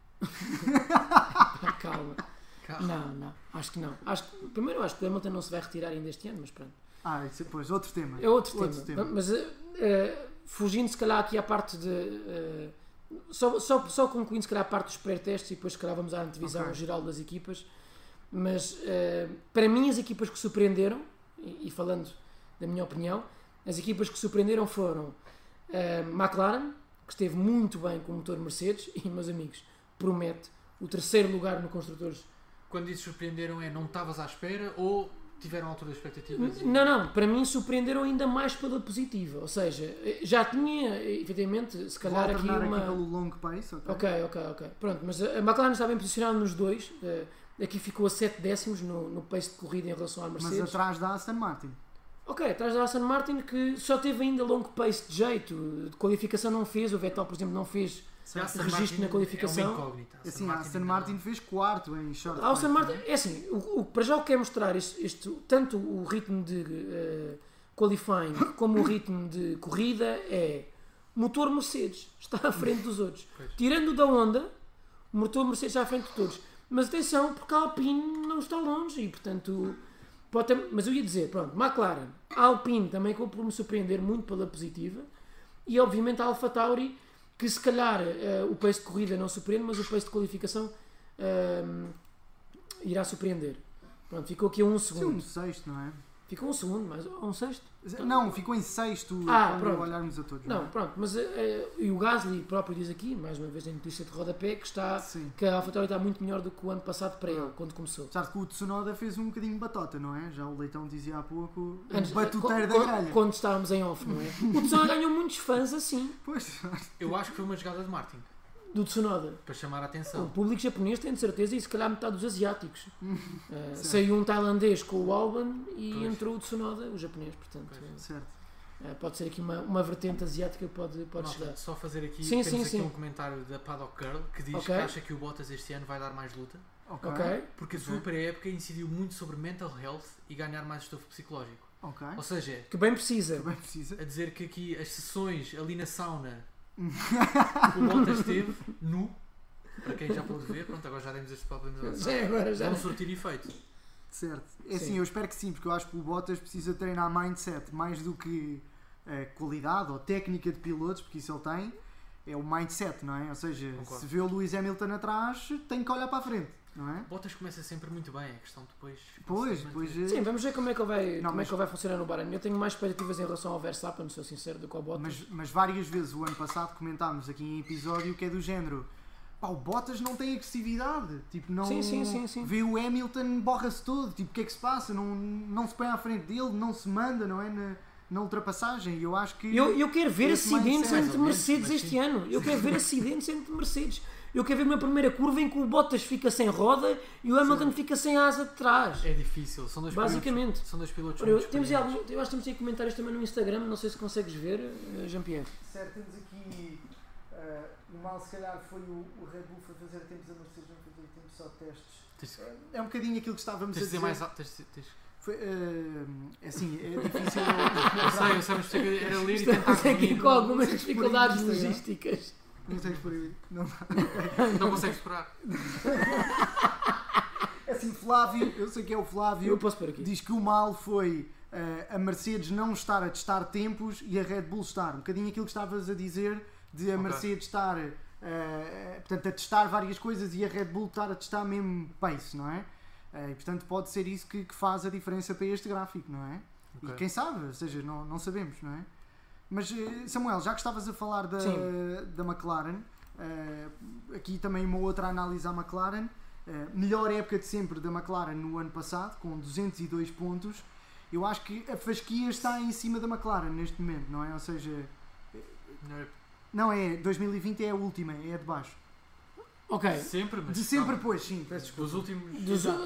Calma. Calma. Não, acho que não. Primeiro, acho que o Hamilton não se vai retirar ainda este ano, mas pronto. Isso depois, outro tema. É outro tema. Mas fugindo se calhar aqui à parte de. Só concluindo se calhar a parte dos pré-testes e depois se calhar vamos à antevisão Ok. geral das equipas. Mas para mim as equipas que surpreenderam, e falando da minha opinião, as equipas que surpreenderam foram McLaren, que esteve muito bem com o motor Mercedes, e meus amigos, promete o terceiro lugar no Construtores. Quando dizes surpreenderam é não estavas à espera ou tiveram a altura das expectativas? Não, para mim surpreenderam ainda mais pela positiva, ou seja, já tinha efetivamente se Vou calhar aqui alternar uma... aqui pelo long pace, ok? Ok. Pronto, mas a McLaren está bem posicionada nos dois. Aqui ficou a 7 décimos no pace de corrida em relação à Mercedes. Mas atrás da Aston Martin. Ok, atrás da Aston Martin que só teve ainda long pace de jeito. De qualificação não fez. O Vettel, por exemplo, não fez Aston registro Martin na qualificação. É uma incógnita. Assim, a Aston Martin fez quarto em short A Aston pace, Martin, não é? é assim, para já o que quer mostrar tanto o ritmo de qualifying como o ritmo de corrida é motor Mercedes está à frente dos outros. Pois. Tirando o da Honda, o motor Mercedes está à frente de todos. Mas atenção, porque a Alpine não está longe e portanto pode ter, mas eu ia dizer, pronto, McLaren, a Alpine também acabou por me surpreender muito pela positiva e obviamente a AlphaTauri que se calhar o pace de corrida não surpreende, mas o pace de qualificação irá surpreender. Pronto, ficou aqui a um Sim, segundo. um sexto, não é? Ficou um segundo, mas um sexto? Não, ficou em sexto quando pronto. olharmos a todos. Não, pronto, mas e o Gasly próprio diz aqui, mais uma vez em notícia de rodapé, Sim. que a AlphaTauri está muito melhor do que o ano passado para ele, quando começou. Sabe que o Tsunoda fez um bocadinho batota, não é? Já o Leitão dizia há pouco, Antes, batuteiro da quando, grelha. quando estávamos em off, não é? O Tsunoda ganhou muitos fãs assim, Pois, Eu acho que foi uma jogada de Martin do Tsunoda. para chamar a O atenção. público japonês tem de certeza e se calhar metade dos asiáticos. Saiu um tailandês com o Albon e Pois. entrou o Tsunoda, o japonês, portanto. Pois. certo. Pode ser aqui uma vertente asiática que pode Malta, chegar. só fazer aqui, Sim, temos sim, aqui sim. um comentário da Paddock Girl que diz Ok. que acha que o Bottas este ano vai dar mais luta Ok. Ok? porque a sua pré-época incidiu muito sobre mental health e ganhar mais estofo psicológico. Ok. Ou seja, Que bem precisa. Também precisa. a dizer que aqui as sessões ali na sauna que o Bottas teve, nu, para quem já pôde ver, pronto, agora já demos estes problemas Já é agora, já. vão surtir efeito. Certo. É assim, Sim. eu espero que sim, porque eu acho que o Bottas precisa treinar mindset mais do que qualidade ou técnica de pilotos, porque isso ele tem. É o mindset, não é? Ou seja, Concordo. se vê o Lewis Hamilton atrás, tem que olhar para a frente, não é? Bottas começa sempre muito bem, a questão depois. Pois, se depois. manter. Sim, vamos ver como é que ele vai, Não, como é mas- que ele vai funcionar no Bahrein. Eu tenho mais expectativas em relação ao Verstappen, sou sincero, do que ao Bottas. Mas várias vezes o ano passado comentámos aqui em episódio que é do género. Pá, o Bottas não tem agressividade. Tipo, não. Sim. Vê o Hamilton, borra-se todo. Tipo, o que é que se passa? Não se põe à frente dele, não se manda, não é? Na ultrapassagem. E eu acho que. Eu quero ver Esse acidentes mindset, entre mais ou Mercedes menos, mas este sim. ano. Eu quero ver acidentes entre Mercedes. Eu quero ver uma primeira curva em que o Bottas fica sem roda e o Hamilton fica sem asa de trás. É difícil, são dois Basicamente. pilotos, são dois pilotos Olha, muito temos experientes. eu acho que temos aí comentários também no Instagram, não sei se consegues ver, Jean-Pierre. Certo, temos aqui. O mal, se calhar, foi o Red Bull foi fazer tempos a Mercedes, não fazer tempos só testes. Tens, É um bocadinho aquilo que estávamos tens de a dizer dizer. mais alto. Foi, assim, é difícil. Eu sei, mas era ler e tentar Estamos aqui resumir. com algumas Vocês por dificuldades aí no Instagram? logísticas. Não sei por aí. Não dá. Não consegues esperar. Assim, Flávio, eu sei que é o Eu Flávio, posso pôr aqui. diz que o mal foi a Mercedes não estar a testar tempos e a Red Bull estar. Um bocadinho aquilo que estavas a dizer de a Ok. Mercedes estar portanto, a testar várias coisas e a Red Bull estar a testar mesmo pace, não é? E portanto pode ser isso que faz a diferença para este gráfico, não é? Ok. E quem sabe, ou seja, não sabemos, não é? Mas Samuel, já que estavas a falar Sim. da McLaren, aqui também uma outra análise à McLaren. Melhor época de sempre da McLaren no ano passado, com 202 pontos. Eu acho que a fasquia está em cima da McLaren neste momento, não é? Ou seja, não é 2020 é a última, é a de baixo. Ok. Sempre, mas. De sempre, calma. pois, sim, peço desculpa. Dos últimos.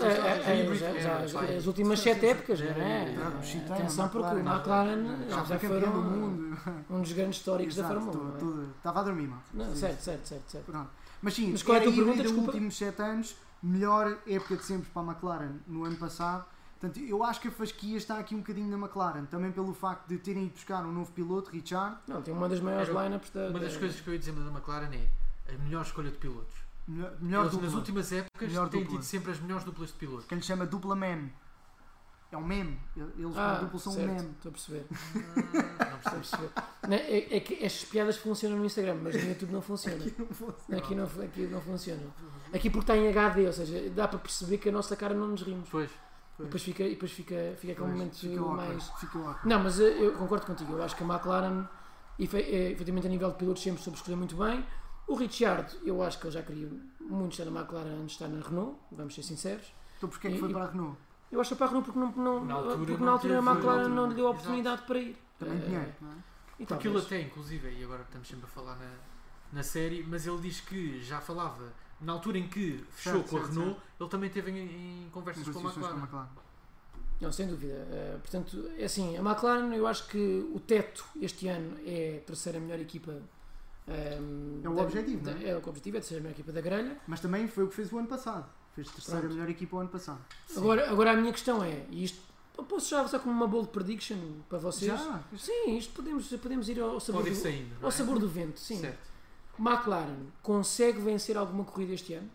As últimas 7 épocas, não é? Claro, Chitão, Atenção, porque o McLaren, McLaren já já foi campeão do foram mundo. um dos grandes históricos da Exato, Fórmula 1. estava a dormir, mal. Não, certo. Pronto. Mas sim, Mas qual é a era tua pergunta? híbrida Desculpa. últimos 7 anos, melhor época de sempre para a McLaren no ano passado. Portanto, eu acho que a fasquia está aqui um bocadinho na McLaren, também pelo facto de terem ido buscar um novo piloto, Richard. Não, tem uma das maiores Era lineups da. Uma das coisas que eu ia dizer da McLaren é a melhor escolha de pilotos. Melhor Eles, dupla, nas últimas épocas Melhor têm dupla. tido sempre as melhores duplas de pilotos. que lhe chama dupla meme. É um meme, eles como dupla são um certo, meme. estou a perceber. Não Estou a percebo. perceber. Não, é que estas piadas funcionam no Instagram, mas no YouTube não funciona. Aqui não fosse. Aqui não funciona. Aqui porque está em HD, ou seja, dá para perceber que a nossa cara não nos rimos. Pois. E depois fica aquele momento Fica awkward, mais. fica awkward. Não, mas eu concordo contigo. Eu acho que a McLaren, efetivamente a nível de pilotos, sempre soube escolher muito bem. O Ricciardo, eu acho que ele já queria muito estar na McLaren antes de estar na Renault, vamos ser sinceros. Então porquê é que foi para a Renault? Eu acho que foi para a Renault porque, Na altura porque não na altura a teve- McLaren não lhe deu a Exato. oportunidade para ir. Também dinheiro, não é? E Porque ele talvez. até, inclusive, e agora estamos sempre a falar na série, mas ele diz que já falava, na altura em que fechou Certo, com a certo, Renault, ele também esteve em conversas com a Negociações com a McLaren. McLaren. Não, sem dúvida. Portanto, é assim, a McLaren, eu acho que o teto este ano é a terceira melhor equipa. É o objetivo, não é? É o objetivo, é a terceira melhor equipa da grelha. Mas também foi o que fez o ano passado. Fez terceira Pronto. melhor equipa o ano passado. Agora a minha questão é, e isto eu posso já avançar como uma bold prediction para vocês? Já? Sim, isto podemos ir ao sabor, Pode ir do, saindo. não ao é? sabor do vento. Sim. Certo. McLaren consegue vencer alguma corrida este ano?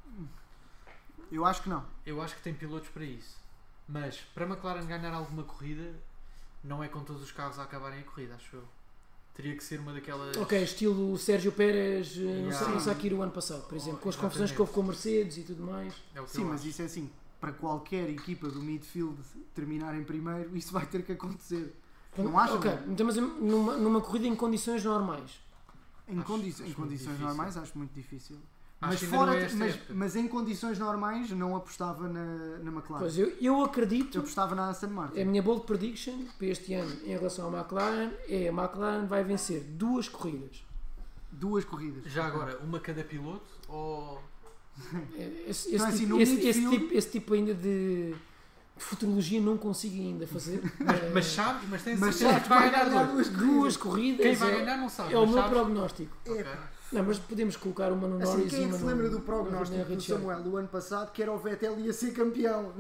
Eu acho que não. Eu acho que tem pilotos para isso. Mas para a McLaren ganhar alguma corrida, não é com todos os carros a acabarem a corrida, acho eu. Teria que ser uma daquelas. Ok, estilo Sérgio Pérez Yeah. no Sakiro o ano passado, por exemplo, com as Exatamente. confusões que houve com a Mercedes e tudo mais. É o que Sim, eu mas acho. isso é assim. Para qualquer equipa do midfield terminar em primeiro, isso vai ter que acontecer. Não acham? Ok, então, mas numa corrida em condições normais. Em, Acho muito condições difícil. normais, acho muito difícil. Acho Mas, que ainda não fora, é esta época. mas em condições normais, não apostava na McLaren. Pois eu acredito. Eu apostava na Aston Martin. A minha bold prediction para este ano em relação à McLaren é a McLaren vai vencer 2 corridas. 2 corridas. Já agora, uma cada piloto ou. Esse Então, assim, tipo, no midfield- esse tipo ainda de futurologia não consigo ainda fazer. Mas sabes, mas tens Mas certeza sabes que vai ganhar duas corridas. Quem vai ganhar não sabe. É o mas meu sabes. prognóstico. Ok. Não, mas podemos colocar uma no Assim, Norris quem e é que uma se no lembra do no prognóstico do Richard? Samuel do ano passado, que era o Vettel ia ser campeão?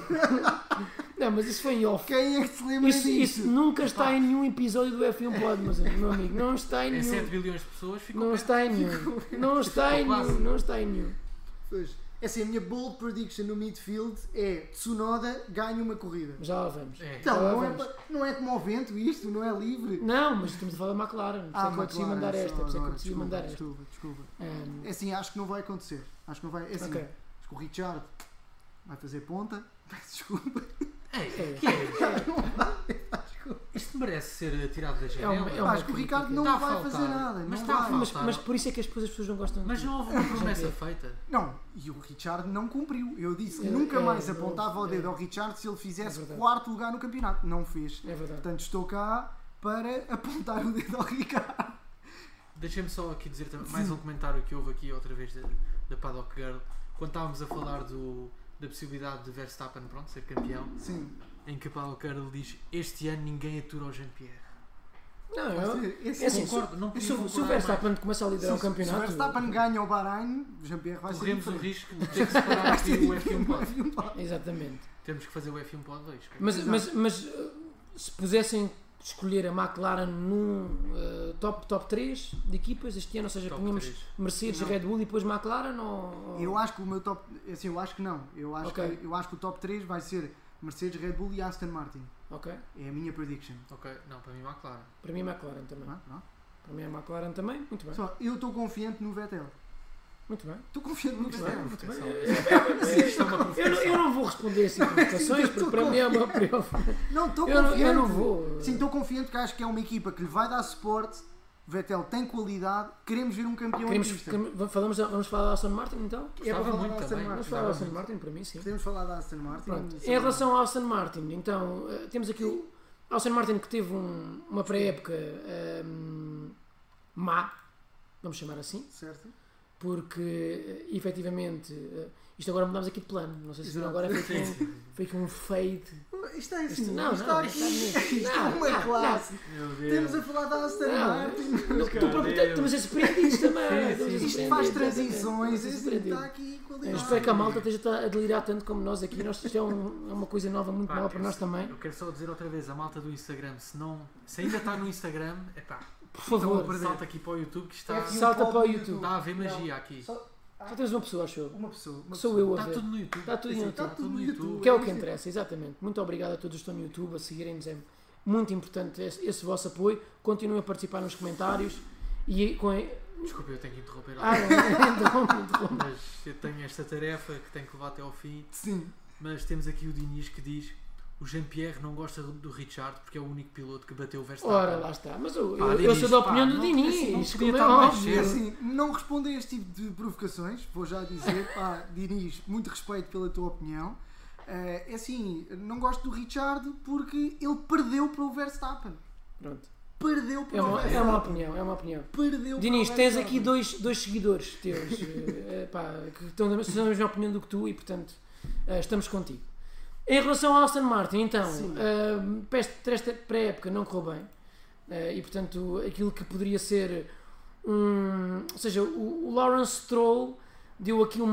Não, mas isso foi em off. Quem é que se lembra Isso disso? nunca está em nenhum episódio do F1 Pod, meu amigo. Não está em Em 7 nenhum. bilhões de pessoas ficou Não perto. está em nenhum. Não está em nenhum. Não está em nenhum. Pois. É assim, a minha bold prediction no midfield é Tsunoda ganha uma corrida. Já lá vamos. É. Então, Já lá não é, vamos. não é como ao vento isto, não é livre. Não, mas estamos a falar da McLaren. Por isso é que eu decidi McLaren, mandar esta. Por isso é que eu agora, decidi mandar esta. Desculpa. Um, É assim, acho que não vai acontecer. Acho que não vai. É assim, Ok. acho que o Richard vai fazer ponta. Peço desculpa. Ei, que é isto? Isto merece ser tirado da janela. É uma Acho que o Ricardo crítica. não Está a vai faltar. fazer nada. Mas Não está a vai. faltar. mas por isso é que as pessoas não gostam de Mas ti. não houve uma promessa Jean-Pierre. feita. Não, e o Richard não cumpriu. Eu disse que É, nunca mais é, apontava o dedo é. ao Richard se ele É fizesse verdade. quarto lugar no campeonato. Não fez. É verdade. Portanto, estou cá para apontar o dedo ao Ricardo. Deixem-me só aqui dizer também mais um comentário que houve aqui outra vez da Paddock Girl. Quando estávamos a falar da possibilidade de Verstappen pronto, ser campeão, Sim. em que a Paddock Girl diz: este ano ninguém atura o Jean-Pierre. Não, Esse é assim, concordo, não podia se o concordar Verstappen começar a liderar o Se o campeonato. Verstappen ganha o Bahrein, Jean-Pierre vai Corremos ser o diferente. risco de ter que separar aqui o F1 Pod. Exatamente. Temos que fazer o F1 Pod 2. Mas se pusessem escolher a McLaren num top 3 de equipas este ano, ou seja, Top punhamos 3. Mercedes, Não. Red Bull e depois McLaren ou... Eu acho que o meu top. Assim, eu acho que não. Eu acho, Ok. eu acho que o top 3 vai ser Mercedes, Red Bull e Aston Martin. Ok. É a minha prediction. Ok, não, para mim McLaren. Para mim é McLaren também. Não? Para mim é McLaren também. Muito bem. Só, eu estou confiante no Vettel. Muito bem. Estou confiante no Muito Vettel. bem. Muito bem. Isto é uma provocação. Eu não vou responder assim provocações porque para mim é uma preocupação. Não, estou Eu confiante. não vou. Sim, estou confiante que acho que é uma equipa que lhe vai dar suporte. Vettel tem qualidade. Queremos ver um campeão em pista. Vamos falar da Aston Martin então? É para Gostava falar muito da Aston também. Vamos Martin. falar da Gostava Aston muito. Martin para mim, sim. Podemos falar da Aston Martin. Pronto. Sim. Em relação ao Aston Martin, então, temos aqui o Aston Martin que teve uma pré-época má, vamos chamar assim, Certo? porque efetivamente, isto agora mudámos aqui de plano, não sei se viram agora, foi aqui um fade. Isto é assim. Não, está não, aqui. está bonito. Isto é Não, uma não, classe. Meu Temos a falar da Aston Não. Martin. Estamos a ser surpreendidos também. Sim, sim. Isto faz transições. Está aqui Eu qualidade. espero que a malta esteja a delirar tanto como nós aqui. Isto é uma coisa nova, muito Pá, nova para nós também. Eu quero só dizer outra vez, a malta do Instagram, se ainda está no Instagram, epá, Por favor, salta aqui para o YouTube que está, F1 salta Pod para o no YouTube. está a haver magia aqui. Só temos uma pessoa, acho eu. uma pessoa. Que sou eu a Está ver. tudo no YouTube. Está tudo no Assim, YouTube. está tudo no YouTube. Que é o que interessa, exatamente. Muito obrigado a todos que estão no YouTube a seguirem-nos. É muito importante esse vosso apoio. Continuem a participar nos comentários. E com... Desculpa, eu tenho que interromper. Interrompe. Mas eu tenho esta tarefa que tenho que levar até ao fim. Sim. Mas temos aqui o Diniz que diz: o Jean-Pierre não gosta do Richard porque é o único piloto que bateu o Verstappen. Ora, lá está. Mas eu Diniz, sou da opinião do não- Diniz. assim, não como podia é estar mais óbvio. É cedo. assim, não responda a este tipo de provocações, vou já dizer, pá, Diniz, muito respeito pela tua opinião. É assim, não gosto do Richard porque ele perdeu para o Verstappen. Pronto. Perdeu para É o uma Verstappen. opinião, é uma opinião. Perdeu Diniz, para o tens Verstappen. aqui dois seguidores teus pá, que estão na mesma opinião do que tu e, portanto, estamos contigo. Em relação ao Aston Martin, então, Sim. esta pré-época não correu bem e, portanto, aquilo que poderia ser ou seja, o Lawrence Stroll deu aqui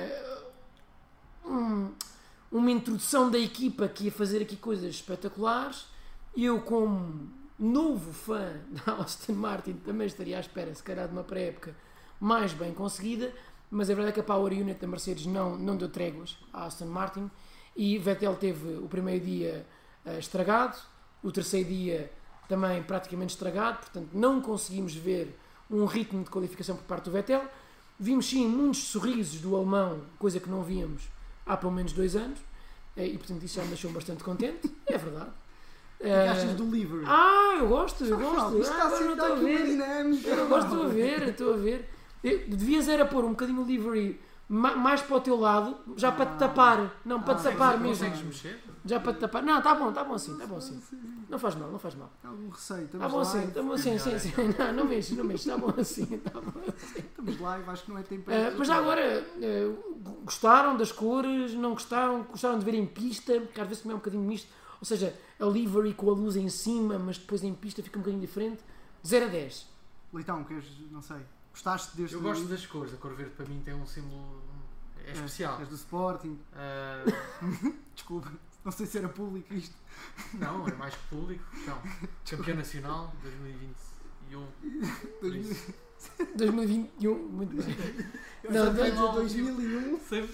uma introdução da equipa que ia fazer aqui coisas espetaculares. Eu, como novo fã da Aston Martin, também estaria à espera, se calhar, de uma pré-época mais bem conseguida, mas a verdade é que a Power Unit da Mercedes não deu tréguas à Aston Martin e Vettel teve o primeiro dia estragado, o terceiro dia também praticamente estragado, portanto não conseguimos ver um ritmo de qualificação por parte do Vettel. Vimos sim muitos sorrisos do alemão, coisa que não víamos há pelo menos 2 anos, e portanto isso já me deixou bastante contente, é verdade. O que achas do livery? Eu gosto. Isto está a Agora ser não estou a aqui uma ver. dinâmica. Eu não gosto, estou a ver. Devias era pôr um bocadinho o livery mais para o teu lado, já para te tapar. Não, para te tapar mesmo. Consegues mexer? Já para te tapar. Não, está bom assim. Não faz mal. Algum receio. Está bom assim, sim. Não mexe, está bom assim. Estamos live, acho que não é tempo Mas já agora, gostaram das cores? Não gostaram? Gostaram de ver em pista? Porque às vezes também é um bocadinho misto. Ou seja, a livery com a luz em cima, mas depois em pista fica um bocadinho diferente. 0 a 10. Leitão, queres, não sei, gostaste deste... Eu gosto das cores. A cor verde para mim tem um símbolo... É especial. És do Sporting. Desculpa, não sei se era público isto. Não, é mais que público. Então, campeão nacional 2021. Por isso. 2021, muito bem. Não, Não, 2001. Sempre.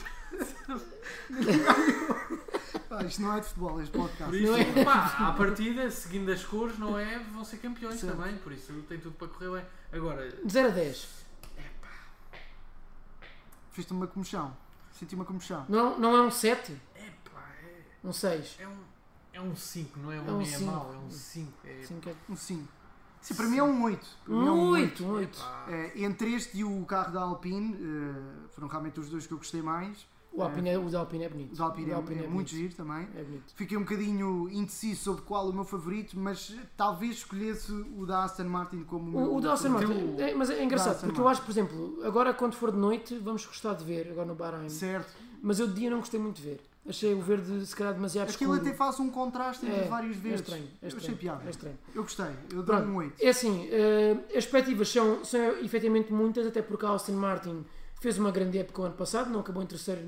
Isto não é de futebol, este podcast. Por isso, Não é? pá, à partida, seguindo as cores, não é? Vão ser campeões Certo. também. Por isso tem tudo para correr bem. Agora, 0 a 10. Fiz-te uma comoção. Senti uma comoção. Não é um 7? epá, Um 6? é um 5, não é É um um nem é 5. mau, é um 5. É, 5 é... Um 5. Sim, para mim é um 8. Um 8. pá, Entre este e o carro da Alpine, foram realmente os dois que eu gostei mais. O da Alpine é bonito. O da Alpine é muito bonito. giro também. É bonito. Fiquei um bocadinho indeciso sobre qual o meu favorito, mas talvez escolhesse o da Aston Martin como o meu O da Aston favorito. Martin, mas é engraçado, Aston porque eu acho, por exemplo, agora quando for de noite, vamos gostar de ver, agora no Bahrein. Certo. Mas eu de dia não gostei muito de ver. Achei o verde, se calhar, demasiado Aquilo escuro. até faz um contraste entre vários É verdes. estranho. Eu achei piada. É estranho. Eu gostei. Eu dou Pronto. um 8. É assim, as expectativas são efetivamente muitas, até porque a Aston Martin fez uma grande época o ano passado, não acabou em terceiro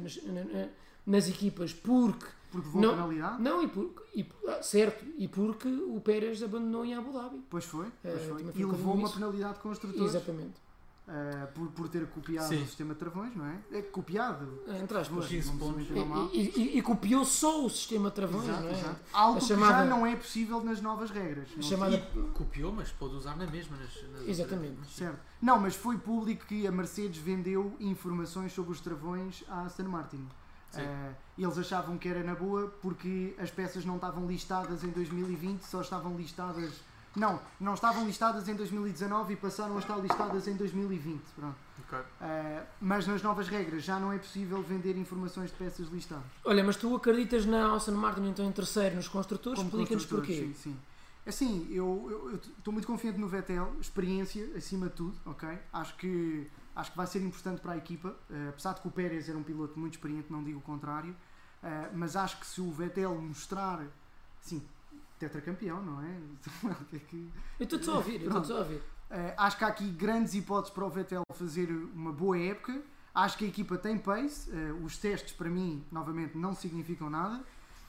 nas equipas porque... Porque levou Não, penalidade? não, certo, e porque o Pérez abandonou em Abu Dhabi. Pois foi. Pois foi. também foi E um levou bocadinho uma isso. penalidade de construtores Exatamente. por ter copiado Sim. o sistema de travões, não é? É copiado. Entre aspas. 15 pontos. E copiou só o sistema de travões, Exato, não é? exato. Algo A que chamada- já não é possível nas novas regras. A Não- chamada... copiou, mas pôde usar na mesma. Nas Exatamente. Certo. Não, mas foi público que a Mercedes vendeu informações sobre os travões à Aston Martin. Sim. Eles achavam que era na boa porque as peças não estavam listadas em 2020, só estavam listadas... Não estavam listadas em 2019 e passaram a estar listadas em 2020. Pronto. Ok. Mas nas novas regras já não é possível vender informações de peças listadas. Olha, mas tu acreditas na Aston Martin então em terceiro nos construtores? Como Explica-nos construtores, porquê. Sim, sim. Assim, eu estou muito confiante no Vettel, experiência acima de tudo, ok? Acho que vai ser importante para a equipa, apesar de que o Pérez era um piloto muito experiente, não digo o contrário, mas acho que se o Vettel mostrar, assim, tetracampeão, não é? Eu estou-te só a ouvir, Acho que há aqui grandes hipóteses para o Vettel fazer uma boa época. Acho que a equipa tem pace. Os testes, para mim, novamente, não significam nada.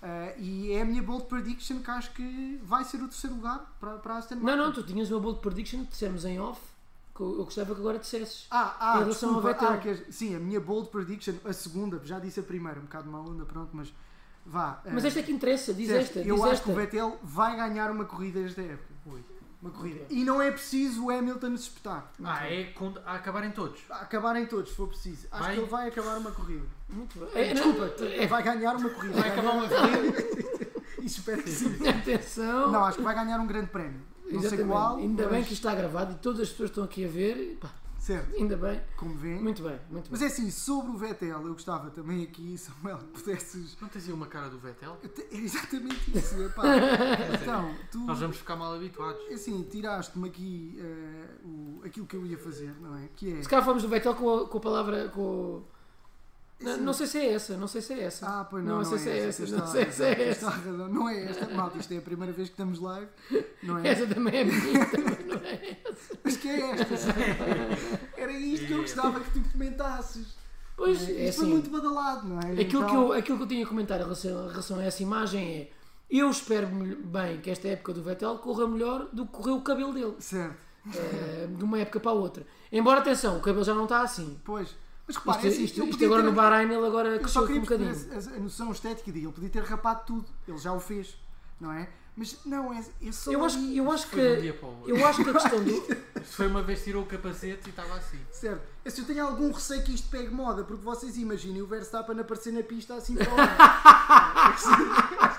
E é a minha bold prediction que acho que vai ser o terceiro lugar para a Aston Martin. Não, tu tinhas uma bold prediction que dissemos em off, que eu gostava que agora dissesses. em relação ao desculpa, Vettel. sim, a minha bold prediction, a segunda, já disse a primeira, um bocado mal onda, pronto, mas vá. Mas esta é que interessa, diz certo, esta. eu diz acho esta. que o Vettel vai ganhar uma corrida esta época. Ui. Uma corrida. Ok. E não é preciso o Hamilton se espetar. É a acabarem todos. Acabarem todos, se for preciso. Acho Vai. que ele vai acabar uma corrida. Muito bem. Desculpa, vai ganhar uma corrida. Vai acabar uma corrida. Espero que sim. Atenção. Não, acho que vai ganhar um grande prémio. Não sei Exatamente. qual. Ainda mas- bem que isto está gravado e todas as pessoas estão aqui a ver. Pá, Certo, ainda bem. como vêem. Muito bem, muito Mas bem. é assim, sobre o Vettel, eu gostava também aqui, Samuel, que pudesses. Não tens aí uma cara do Vettel? É exatamente isso. Epá. Então, tu. Nós vamos ficar mal habituados. Assim, tiraste-me aqui aquilo que eu ia fazer, não é? Que é. Se calhar fomos do Vettel com a palavra. Não sei se é essa, Ah, pois não, Não sei se é essa, tens não toda- sei se é tens essa. toda a razão. Não é esta, malta, isto é a primeira vez que estamos live, não é? Essa também é bonita, mas não é essa. Mas que é esta? Era isto que eu gostava que tu comentasses. Pois, Isto é foi assim. muito badalado, não é? Aquilo Então, que eu tinha a comentar em relação a essa imagem é: eu espero bem que esta época do Vettel corra melhor do que correu o cabelo dele, Certo, de uma época para a outra. Embora, atenção, o cabelo já não está assim. pois. Mas repara, Isto ele podia agora ter- no Bahrein ele agora Eu só cresceu aqui um queria bocadinho. perceber a noção estética dele. Ele podia ter rapado tudo. Ele já o fez, não é? Mas não, é só. Eu acho ali- Foi de um que dia para o outro. eu acho que a questão do Isto foi uma vez tirou o capacete e estava assim. Certo. É se eu tenho algum receio que isto pegue moda, porque vocês imaginem o Verstappen aparecer na pista assim para lá.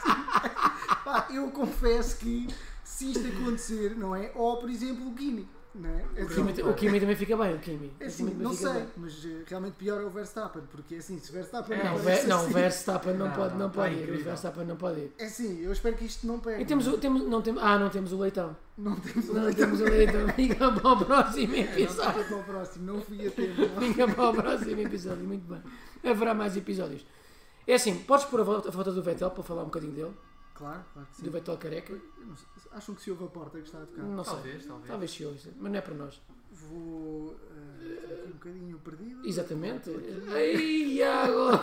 Pá, eu confesso que se isto acontecer, não é? Ou, por exemplo, o Kimi. Não é? É assim, O Kimi também fica bem, o Kimi. é O assim, Kimi também não fica sei, bem. mas realmente pior é o Verstappen, porque assim, se o Verstappen É, Não, aparece o assim, Verstappen não Não, pode não, ir. tá O incrível. Verstappen não pode ir. é assim, eu espero que isto não pegue. E não temos o Leitão. Não temos o Não Leitão. temos o Leitão. Fica para o próximo Não episódio. estava para o próximo, não fui a tempo. Não. Fica para o próximo episódio. Muito bem. Haverá mais episódios. É assim, podes pôr a foto do Vettel para falar um bocadinho dele? Claro, claro que sim. Do Vettel careca? Eu não sei, acham que se ouve a porta que está a tocar? Não sei. Talvez. Talvez se ouça, mas não é para nós. Vou estou aqui um bocadinho perdido. Exatamente. Estou aqui. Ai, Iago!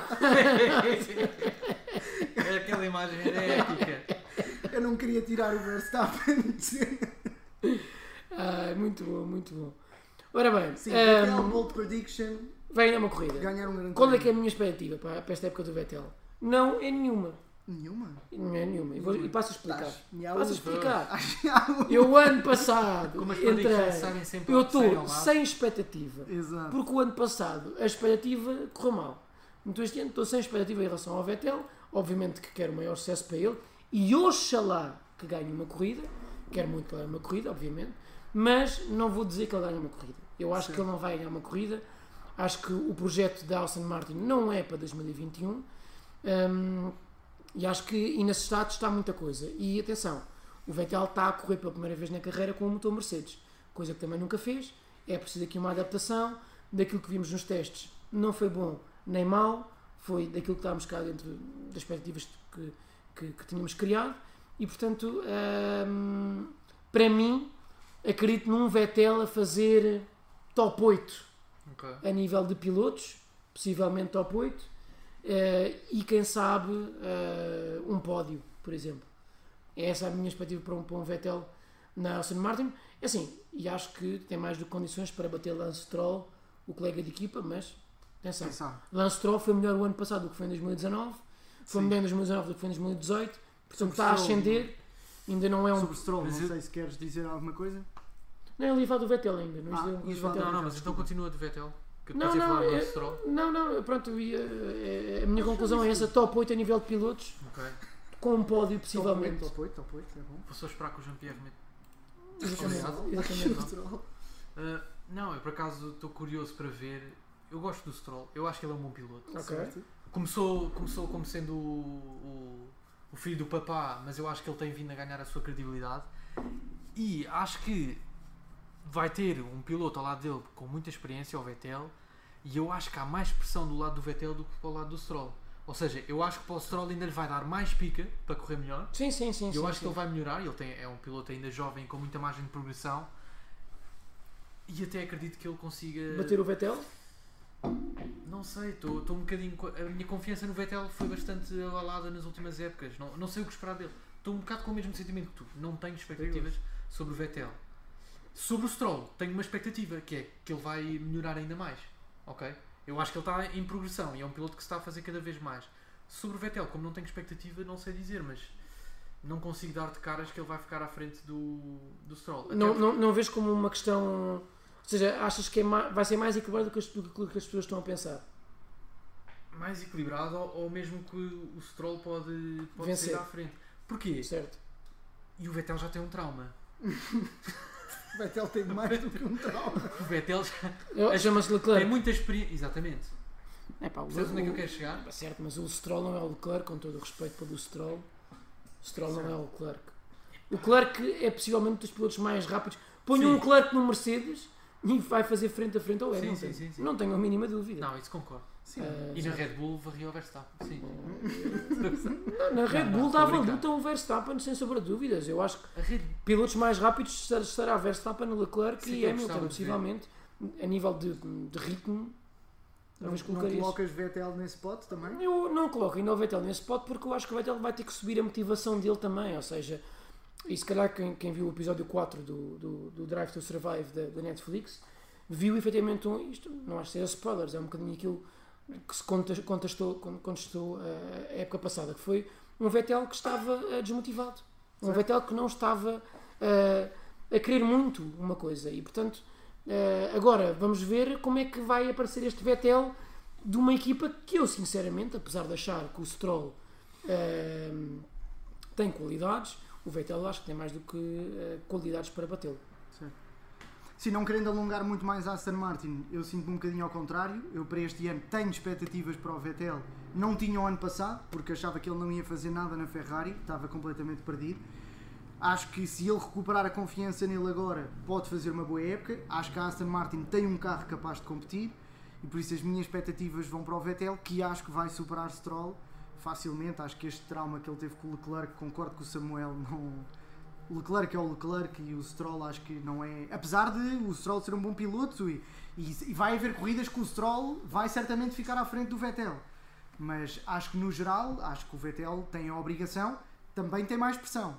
É aquela imagem herética. Eu não queria tirar o Verstappen de cena. Muito bom, muito bom. Ora bem, Sim, Vettel, bold prediction, vem uma corrida. ganhar um grande Qual é que é a prémio. minha expectativa para esta época do Vettel? Não é nenhuma. Nenhuma? Não é nenhuma. E passo a explicar. Estás- Passo a explicar. Acho- Eu, ano passado, Como as entrei. predictions sabem sempre Eu ao que sai ao estou lado. sem expectativa. Exato. Porque o ano passado a expectativa correu mal. Então este ano estou sem expectativa em relação ao Vettel. Obviamente que quero o maior sucesso para ele. E oxalá que ganhe uma corrida. Quero muito que ele ganhe uma corrida, obviamente. Mas não vou dizer que ele ganhe uma corrida. Eu acho que ele não vai ganhar uma corrida. Acho que o projeto da Aston Martin não é para 2021. E acho que e nesse estado está muita coisa. E atenção, o Vettel está a correr pela primeira vez na carreira com o motor Mercedes. Coisa que também nunca fez. É preciso aqui uma adaptação. Daquilo que vimos nos testes não foi bom nem mau. Foi daquilo que estávamos cá dentro das expectativas que tínhamos criado. E portanto, para mim, acredito num Vettel a fazer top 8 Ok. a nível de pilotos, possivelmente top 8, e quem sabe um pódio, por exemplo. É essa a minha expectativa para um Vettel na Aston Martin. É assim, e acho que tem mais do que condições para bater Lance Stroll, o colega de equipa, mas atenção, Quem sabe? Lance Stroll foi melhor o ano passado do que foi em 2019, foi Sim. melhor em 2019 do que foi em 2018, portanto Sobre está a Stroll, ascender, ainda não é um... Sobre Stroll, Mas não eu- sei se queres dizer alguma coisa. Não, ele ia falar do Vettel ainda, não Ah, isto é ias do falar- Vettel. Não, mas então continua de Vettel. Que Não, depois ia não, falar do é- Stroll. Não, pronto, a minha conclusão é essa, top 8 a nível de pilotos, Ok. com um pódio possivelmente. Top 8, é bom. Vou só esperar que o Jean-Pierre mete. Exatamente, Obrigado. exatamente. O Stroll. Não, eu por acaso estou curioso para ver. Eu gosto do Stroll, eu acho que ele é um bom piloto. Ok. Certo. Começou como sendo o filho do papá, mas eu acho que ele tem vindo a ganhar a sua credibilidade. E acho que vai ter um piloto ao lado dele com muita experiência, o Vettel, e eu acho que há mais pressão do lado do Vettel do que para o lado do Stroll. Ou seja, eu acho que para o Stroll ainda lhe vai dar mais pica para correr melhor. Sim. Eu acho que sim. ele vai melhorar, é um piloto ainda jovem com muita margem de progressão. E até acredito que ele consiga. Bater o Vettel? Não sei, estou um bocadinho. A minha confiança no Vettel foi bastante abalada nas últimas épocas. Não sei o que esperar dele. Estou um bocado com o mesmo sentimento que tu. Não tenho expectativas sobre o Vettel. Sobre o Stroll, tenho uma expectativa, que é que ele vai melhorar ainda mais. Ok? Eu acho que ele está em progressão e é um piloto que se está a fazer cada vez mais. Sobre o Vettel, como não tenho expectativa, não sei dizer, mas não consigo dar de caras que ele vai ficar à frente do Stroll. Até porque- Não vês como uma questão... Ou seja, achas que vai ser mais equilibrado do que as pessoas estão a pensar? mais equilibrado ou mesmo que o Stroll pode Vencer. sair à frente. Porquê? Certo. E o Vettel já tem um trauma. O Vettel tem mais do que um trauma. O Vettel já Chama-se tem Leclerc. muita experiência. Exatamente. É pá, Percebes onde é que eu quero chegar? Certo, mas o Stroll não é o Leclerc, com todo o respeito pelo Stroll. O Stroll não é o Leclerc. O Leclerc é possivelmente um dos pilotos mais rápidos. Ponha um Sim. Leclerc no Mercedes e vai fazer frente a frente ao Sim, Hamilton. sim. Não tenho a mínima dúvida. Não, isso concordo. Sim. E na Red Bull varria o Verstappen. Sim. Na Red Não, Bull estou a dava brincar. luta ao Verstappen sem sombra de dúvidas. Eu acho que A Red pilotos mais rápidos estará Verstappen, Leclerc Sim, e eu Hamilton, gostava de possivelmente. A nível de ritmo, talvez Não colocaria isso. colocas Vettel nesse spot também? Eu não coloco ainda o Vettel nesse spot porque eu acho que o Vettel vai ter que subir a motivação dele também, ou seja, e se calhar quem viu o episódio 4 do Drive to Survive da Netflix viu efetivamente isto, não acho que seja spoilers, é um bocadinho aquilo que se contestou a época passada, que foi um Vettel que estava desmotivado, um Vettel que não estava a querer muito uma coisa e portanto agora vamos ver como é que vai aparecer este Vettel de uma equipa que eu sinceramente, apesar de achar que o Stroll tem qualidades, o Vettel acho que tem mais do que qualidades para batê-lo. Se não querendo alongar muito mais a Aston Martin, eu sinto-me um bocadinho ao contrário. Eu para este ano tenho expectativas para o Vettel. Não tinha o ano passado, porque achava que ele não ia fazer nada na Ferrari, estava completamente perdido. Acho que se ele recuperar a confiança nele agora, pode fazer uma boa época. Acho que a Aston Martin tem um carro capaz de competir e por isso as minhas expectativas vão para o Vettel, que acho que vai superar Stroll facilmente. Acho que este trauma que ele teve com o Leclerc, concordo com o Samuel, não... O Leclerc é o Leclerc e o Stroll acho que não é... Apesar de o Stroll ser um bom piloto e vai haver corridas que o Stroll vai certamente ficar à frente do Vettel. Mas acho que no geral, acho que o Vettel tem a obrigação, também tem mais pressão,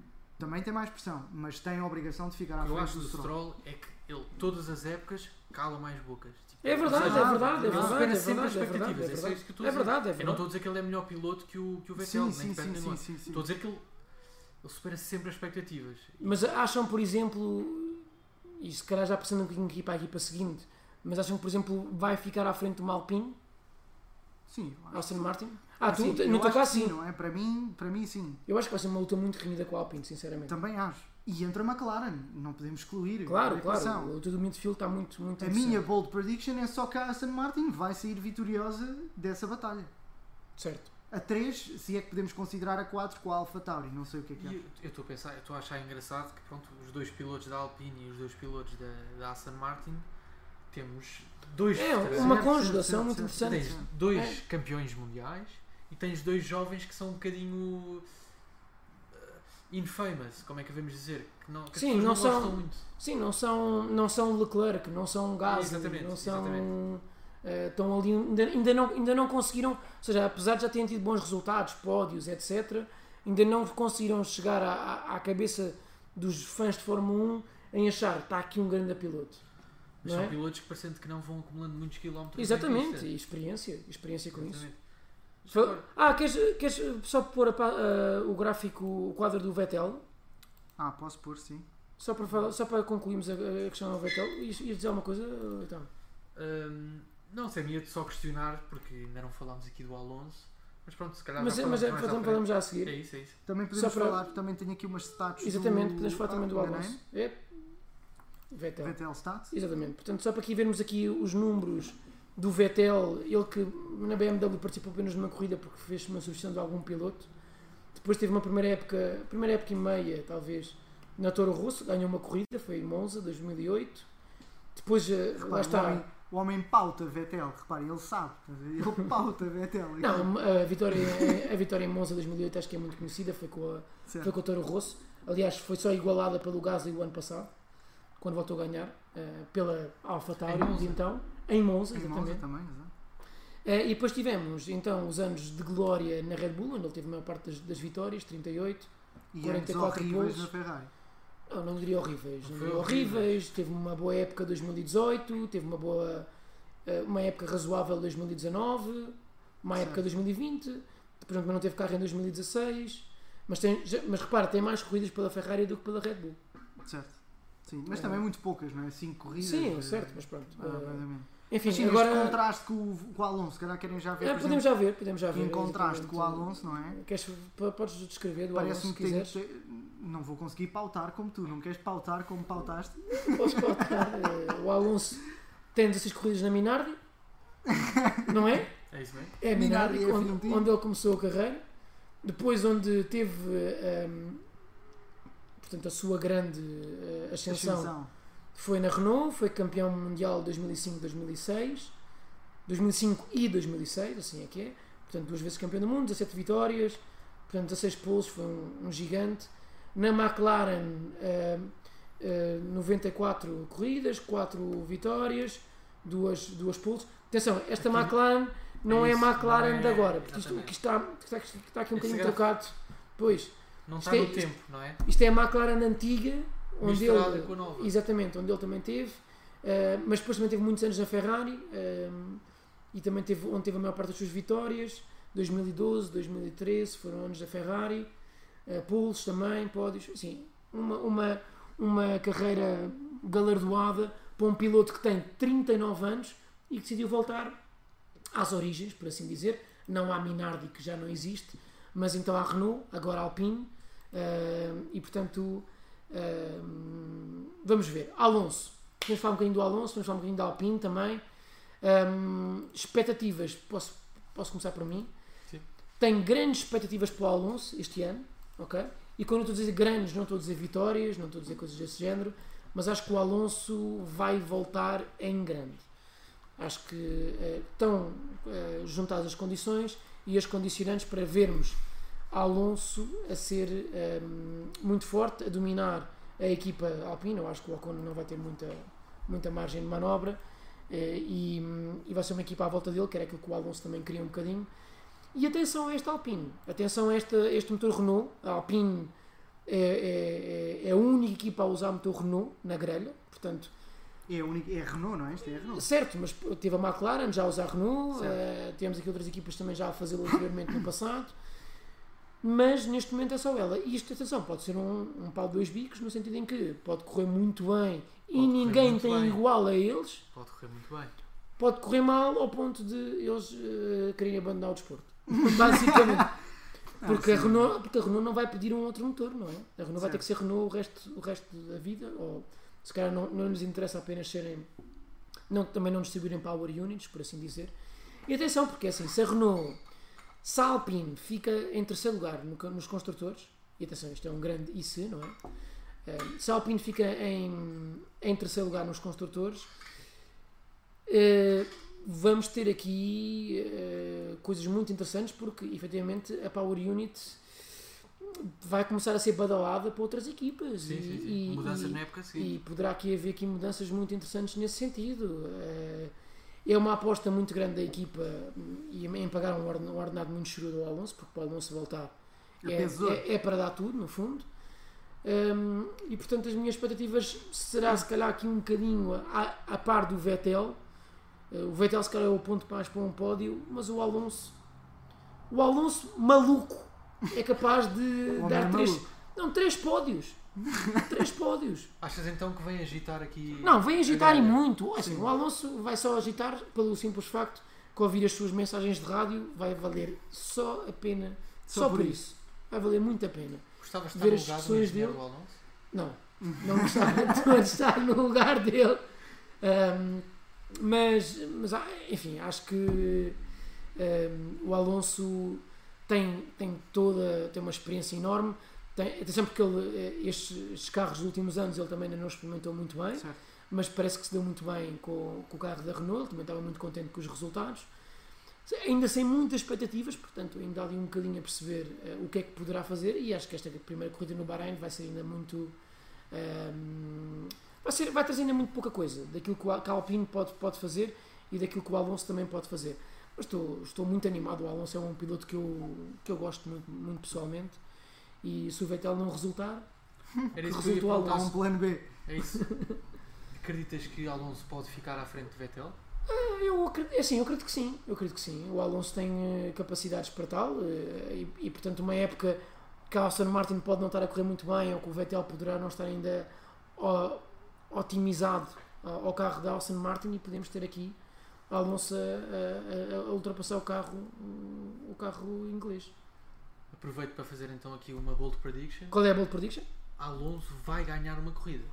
mas tem a obrigação de ficar à Eu frente acho do que o Stroll é que ele, todas as épocas, cala mais bocas. Tipo, É verdade, ou seja, é verdade, é ele supera verdade, sempre é as verdade, expectativas. é É só verdade. isso que eu estou a É dizer. verdade, é Eu não verdade. estou a dizer que ele é melhor piloto que o Vettel, nem de perto nem de longe. sim. Estou a dizer que ele supera sempre as expectativas. Mas acham, por exemplo, e se calhar já passando um bocadinho aqui para a equipa seguinte, mas acham que, por exemplo, vai ficar à frente de uma Alpine, Sim, eu acho Aston que sim. Martin? Sim, Tu, eu no teu acho caso que sim. não é? Para mim sim. Eu acho que vai ser uma luta muito renhida com a Alpine, sinceramente. Também acho. E entre a McLaren, não podemos excluir. Claro, a equação. claro. O luta do midfield está muito A interessante. minha bold prediction é só que a Aston Martin vai sair vitoriosa dessa batalha. Certo. A 3, se é que podemos considerar a 4 com a Alpha Tauri, não sei o que é que é. E eu estou a pensar, eu estou a achar engraçado que pronto, os dois pilotos da Alpine e os dois pilotos da Aston Martin temos dois É veteranos. uma Certo, conjugação certo, muito certo. interessante. Tens dois É. campeões mundiais e tens dois jovens que são um bocadinho infamous, como é que devemos dizer? Que não, que as Sim, pessoas não são- gostam muito. Sim, não são Leclerc, não são Gasly, Exatamente, não são... exatamente. Estão ali, ainda não conseguiram, ou seja, apesar de já terem tido bons resultados, pódios, etc., ainda não conseguiram chegar à cabeça dos fãs de Fórmula 1 em achar está aqui um grande piloto. Mas Não são é? pilotos que parecendo que não vão acumulando muitos quilómetros. Exatamente, na pista. e experiência com isso. Exatamente. Queres só pôr o gráfico, o quadro do Vettel? Posso pôr, sim. Só para concluirmos a questão do Vettel. Ias dizer alguma coisa? Então. Não sei, ia só questionar porque ainda não falámos aqui do Alonso, mas pronto, se calhar Mas já falamos mais à frente. falamos já a seguir. É isso, é isso. Também podemos Só para- falar, também tenho aqui umas status Exatamente, do... podemos falar também do enganei-me. Alonso. É. Vettel. Vettel Stats. Exatamente. Portanto, só para aqui vermos aqui os números do Vettel, ele que na BMW participou apenas numa corrida porque fez uma substituição de algum piloto. Depois teve uma primeira época e meia, talvez, na Toro Rosso, ganhou uma corrida, foi em Monza, 2008. Depois, lá Repare, está. O homem pauta Vettel, reparem, ele sabe. Ele pauta Vettel. Não, a vitória em Monza 2008 acho que é muito conhecida, foi com a Toro Rosso. Aliás, foi só igualada pelo Gasly o ano passado, quando voltou a ganhar, pela AlphaTauri, Em Monza. de então, em Monza, Em exatamente. Monza também, exato. E depois tivemos então os anos de glória na Red Bull, onde ele teve a maior parte das vitórias, 38. E 44 anos horríveis poles. na Ferrari. Não diria horríveis, não Foi diria horrível. horríveis. Teve uma boa época 2018, teve uma época razoável 2019, uma Certo. época 2020, depois não teve carro em 2016. Mas repara, tem mais corridas pela Ferrari do que pela Red Bull. Certo. Sim, mas também muito poucas, não é? 5 corridas. Sim, certo, mas pronto. mais ou menos. Enfim, Mas sim, agora. este contraste com o Alonso, se calhar querem já ver. por Podemos exemplo, já ver. em contraste exatamente. com o Alonso, não é? Podes descrever do Parece-me Alonso, que se quiseres. não vou conseguir pautar como tu, não queres pautar como pautaste? Podes pautar. O Alonso tem 16 corridas na Minardi, não é? É isso mesmo? É a Minardi, Minardi, onde ele começou a carreira. Depois, onde teve portanto, a sua grande ascensão, foi na Renault, foi campeão mundial 2005-2006, 2005 e 2006, assim é que é. Portanto, 2 vezes campeão do mundo, 17 vitórias, portanto, 16 poles, foi um gigante. Na McLaren, 94 corridas, 4 vitórias, 2 poles. Atenção, esta Aqui- McLaren não é a isso, McLaren não é- de agora, porque isto exatamente. está aqui um Esse bocadinho gráfico- trocado. Pois, Não Isto está é- no tempo, não é? isto é a McLaren antiga, onde Misturada ele, com a nova. exatamente, onde ele também teve, mas depois também teve muitos anos na Ferrari, e também teve, onde teve a maior parte das suas vitórias. 2012, 2013 foram anos da Ferrari, poles também, pódios, assim, uma carreira galardoada para um piloto que tem 39 anos e que decidiu voltar às origens, por assim dizer, não à Minardi, que já não existe, mas então à Renault, agora à Alpine, e portanto vamos ver. Alonso, podemos falar um bocadinho do Alonso, podemos falar um bocadinho da Alpine também. Expectativas, posso começar por mim. Sim. Tenho grandes expectativas para o Alonso este ano, ok? E quando eu estou a dizer grandes, não estou a dizer vitórias, não estou a dizer coisas desse género, mas acho que o Alonso vai voltar em grande. Acho que estão juntadas as condições e as condicionantes para vermos Alonso a ser muito forte, a dominar a equipa Alpine. Eu acho que o Ocon não vai ter muita margem de manobra e vai ser uma equipa à volta dele, que era aquilo que o Alonso também queria um bocadinho. E atenção a esta Alpine, atenção a este motor Renault. A Alpine é a única equipa a usar motor Renault na grelha, portanto... É Renault, não é? Isto é Renault. Certo, mas teve a McLaren já a usar Renault, temos aqui outras equipas também já a fazê-lo anteriormente no passado, mas neste momento é só ela. E isto, atenção, pode ser um pau de dois bicos, no sentido em que pode correr muito bem e ninguém tem igual a eles. Pode correr muito bem. Pode correr mal ao ponto de eles quererem abandonar o desporto. Basicamente. Porque a Renault não vai pedir um outro motor, não é? A Renault vai ter que ser Renault o resto da vida, ou se calhar não lhes interessa apenas serem... também não distribuírem power units, por assim dizer. E atenção, porque assim, se a Alpine fica em terceiro lugar nos construtores, e atenção, isto é um grande IC, não é? Se a Alpine fica em terceiro lugar nos construtores, vamos ter aqui coisas muito interessantes, porque efetivamente a Power Unit vai começar a ser badalada para outras equipas. Sim. Mudanças na época, sim. E poderá haver aqui mudanças muito interessantes nesse sentido. É uma aposta muito grande da equipa em pagar um ordenado muito churudo ao Alonso, porque para o Alonso voltar é para dar tudo, no fundo. E portanto as minhas expectativas será se calhar aqui um bocadinho a par do Vettel. O Vettel se calhar é o ponto mais para um pódio, mas o Alonso maluco é capaz de dar três pódios. 3 pódios. Achas então que vem agitar aqui? Não, vem agitar e muito. Assim, o Alonso vai só agitar pelo simples facto que ouvir as suas mensagens de rádio vai valer só a pena. Só por isso. Vai valer muito a pena. Gostavas de ver estar as no lugar discussões dele. Do Alonso? Não gostava de estar no lugar dele. Mas enfim, acho que o Alonso tem uma experiência enorme. Atenção, porque estes carros dos últimos anos ele também ainda não experimentou muito bem, certo. Mas parece que se deu muito bem com o carro da Renault. Ele também estava muito contente com os resultados, ainda sem muitas expectativas, portanto ainda há ali um bocadinho a perceber o que é que poderá fazer, e acho que esta primeira corrida no Bahrein vai ser ainda muito vai trazer ainda muito pouca coisa daquilo que a Alpine pode fazer e daquilo que o Alonso também pode fazer. Mas estou muito animado. O Alonso é um piloto que eu gosto muito, muito pessoalmente. E se o Vettel não resultar, era isso resulta o Há Alonso. um plano B. É isso. Acreditas que Alonso pode ficar à frente de Vettel? Eu acredito que sim. O Alonso tem capacidades para tal e portanto uma época que a Aston Martin pode não estar a correr muito bem, ou que o Vettel poderá não estar ainda otimizado ao carro da Aston Martin, e podemos ter aqui a Alonso a ultrapassar o carro inglês. Aproveito para fazer então aqui uma bold prediction. Qual é a bold prediction? Alonso vai ganhar uma corrida.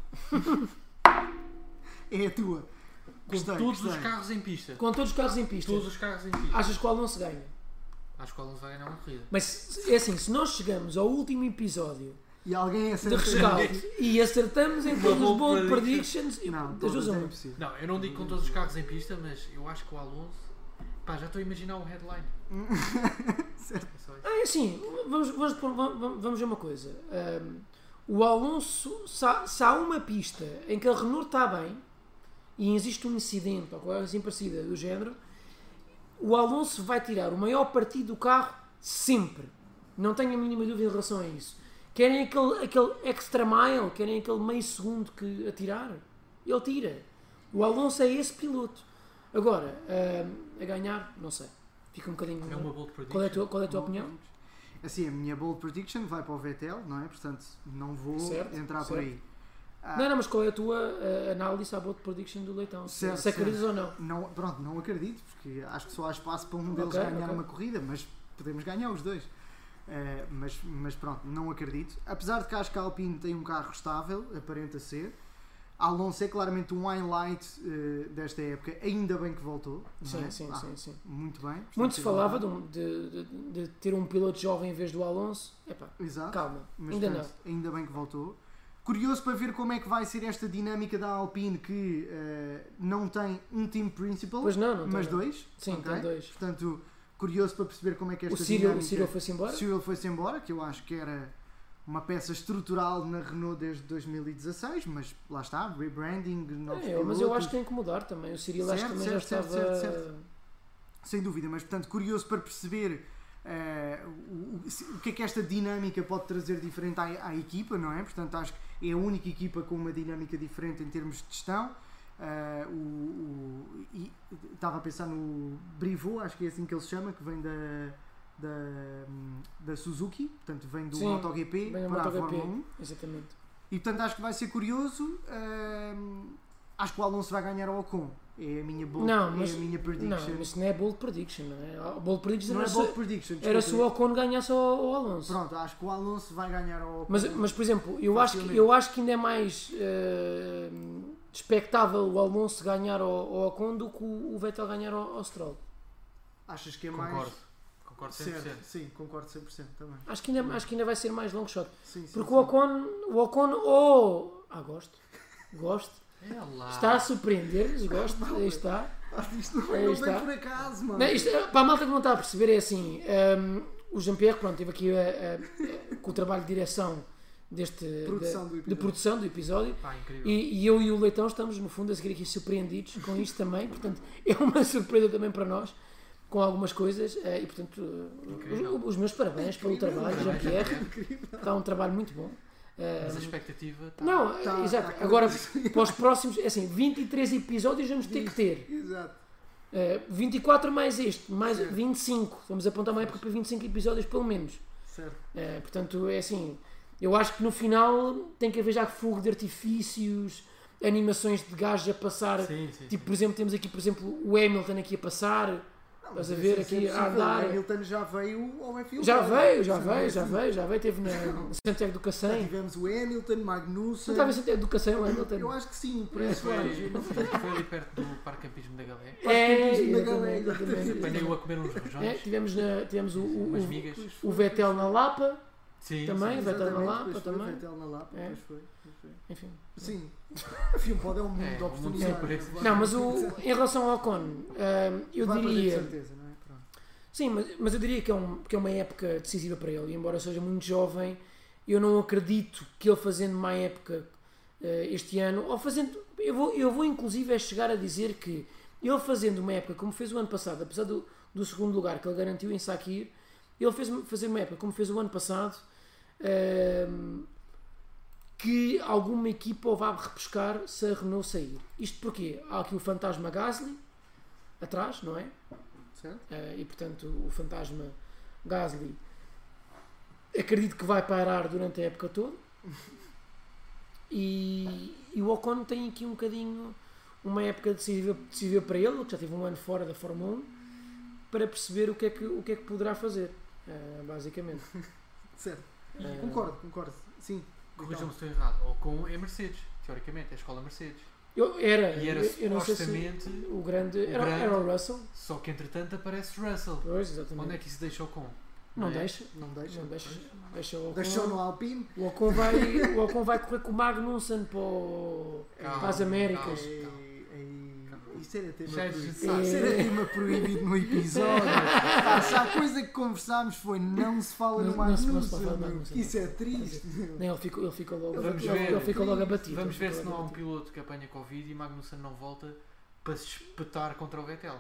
É a tua. Com todos os carros em pista. Com todos os carros em pista. Todos os carros em pista. Achas que o Alonso ganha? Acho que o Alonso vai ganhar uma corrida. Mas é assim, se nós chegamos ao último episódio e alguém de acerta rescaldo e acertamos em todos os bold predictions, não, é impossível. Não, eu não digo com todos os carros em pista, mas eu acho que o Alonso... Pá, já estou a imaginar o headline. Certo. É assim, vamos ver uma coisa. O Alonso, se há uma pista em que a Renault está bem e existe um incidente ou coisa assim parecida do género, o Alonso vai tirar o maior partido do carro sempre. Não tenho a mínima dúvida em relação a isso. Querem aquele extra mile, querem aquele meio segundo que a tirar, ele tira. O Alonso é esse piloto. Agora, a ganhar, não sei. Fica um bocadinho... É uma bold prediction. Qual é a tua opinião? Assim, a minha bold prediction vai para o Vettel, não é? Portanto, não vou entrar por aí. Não, mas qual é a tua análise à bold prediction do Leitão? Se acreditas ou não? Pronto, não acredito, porque acho que só há espaço para um deles ganhar uma corrida, mas podemos ganhar os dois. Mas pronto, não acredito. Apesar de que acho que a Alpine tem um carro estável, aparenta ser. Alonso é claramente um highlight desta época, ainda bem que voltou. Não é? Sim. Muito bem. Portanto, Muito se falava de ter um piloto jovem em vez do Alonso. Epá, Exato. calma, Mas, ainda portanto, ainda bem que voltou. Curioso para ver como é que vai ser esta dinâmica da Alpine, que não tem um team principal, Pois não mas tem, não. dois. Sim, ok? tem dois. Portanto, curioso para perceber como é que esta O Cyril dinâmica... foi-se embora. Cyril foi-se embora, que eu acho que era uma peça estrutural na Renault desde 2016, mas lá está, rebranding, novos pilotos. Mas eu acho que tem que mudar também. O Cyril acho que também já estava... certo. Sem dúvida, mas portanto curioso para perceber o que é que esta dinâmica pode trazer diferente à equipa, não é? Portanto acho que é a única equipa com uma dinâmica diferente em termos de gestão. Estava a pensar no Brivo, acho que é assim que ele se chama, que vem da Suzuki, portanto vem do MotoGP para a Fórmula 1. Exatamente. E portanto acho que vai ser curioso. Acho que o Alonso vai ganhar ao Ocon. É a minha prediction. Não, isso não é bold prediction, não é? A bold prediction Não era, é bold prediction, era se o Ocon ganhasse ao Alonso. Pronto, acho que o Alonso vai ganhar ao Ocon. Mas por exemplo, eu acho que ainda é mais expectável o Alonso ganhar ao Ocon do que o Vettel ganhar ao Stroll. Achas que é Concordo. mais... Concordo 100%. Certo, sim, concordo 100% também. Acho que ainda vai ser mais long shot. Sim, Porque sim. o Ocon gosto. É lá. Está a surpreender-nos, gosto. Aí está. Isto não Aí vem está. por acaso, mano. Não, para a malta que não está a perceber é assim, o Jean-Pierre, pronto, teve aqui com o trabalho de direção de produção do episódio. Pá, incrível. E eu e o Leitão estamos no fundo a seguir aqui surpreendidos com isto também, portanto é uma surpresa também para nós com algumas coisas e portanto os meus parabéns pelo trabalho, Jean-Pierre, está um trabalho muito bom. Mas a expectativa está... Não, exato. Tá Agora, para os próximos, é assim, 23 episódios vamos ter que ter. Exato. 24 mais este, mais 25. Vamos apontar uma época para 25 episódios pelo menos. Certo. Portanto, é assim, eu acho que no final tem que haver já fogo de artifícios, animações de gajos a passar. Sim. Tipo, por exemplo, temos aqui, por exemplo, o Hamilton aqui a passar. Estás a ver aqui a andar. O Hamilton já veio ao F1. Já veio. Esteve no Santiago do Cacém. Tivemos o Hamilton, Magnussen. Não estava em Santiago do Cacém o Hamilton? Eu acho que sim, por isso Foi ali perto do Parque Campismo da Galé. Exatamente. Apanhei-o a comer uns rojões. Tivemos umas migas. o Vettel na Lapa. Sim, Também, sim. Vettel na Exatamente, Lapa pois foi, também. Vettel na Lapa, É. pois foi. Enfim. Sim. A F1 pode é um mundo de um mundo de oportunidades. surpresas. Não, mas em relação ao Ocon, eu Vai perder de diria... certeza, não é? Pronto. Sim, mas eu diria que é uma época decisiva para ele. E embora seja muito jovem, eu não acredito que ele fazendo uma época este ano, ou fazendo... Eu vou inclusive chegar a dizer que ele fazendo uma época como fez o ano passado, apesar do segundo lugar que ele garantiu em Sakir, ele fazer uma época como fez o ano passado, que alguma equipa o vá repescar se a Renault sair. Isto porque há aqui o fantasma Gasly atrás, não é? Certo? E portanto o fantasma Gasly acredito que vai parar durante a época toda e o Ocon tem aqui um bocadinho uma época decisiva para ele, que já teve um ano fora da Fórmula 1, para perceber o que é que poderá fazer, basicamente. Certo. Concordo. Sim. Corrijam-me se estou errado. Ou com a Mercedes, teoricamente, é a escola Mercedes. Eu não sei supostamente se o grande era o Russell. Só que entretanto aparece Russell. Pois, exatamente. Onde é que isso deixa o com? Não é? deixa. Não deixa. Deixa o Ocon. Deixou no Alpine. O Ocon vai correr com o Magnussen para as Américas. Isso era tema Já é proibido. desnecessário. Isso era tema proibido no episódio. Se a coisa que conversámos foi não se fala no Não se fala Magnussen. no Magnussen. Isso é triste. Não, ele fica logo, Vamos ele ver. fica logo abatido. Vamos ver se Ele fica não há logo um abatido. piloto que apanha Covid e Magnussen não volta para se espetar contra o Vettel.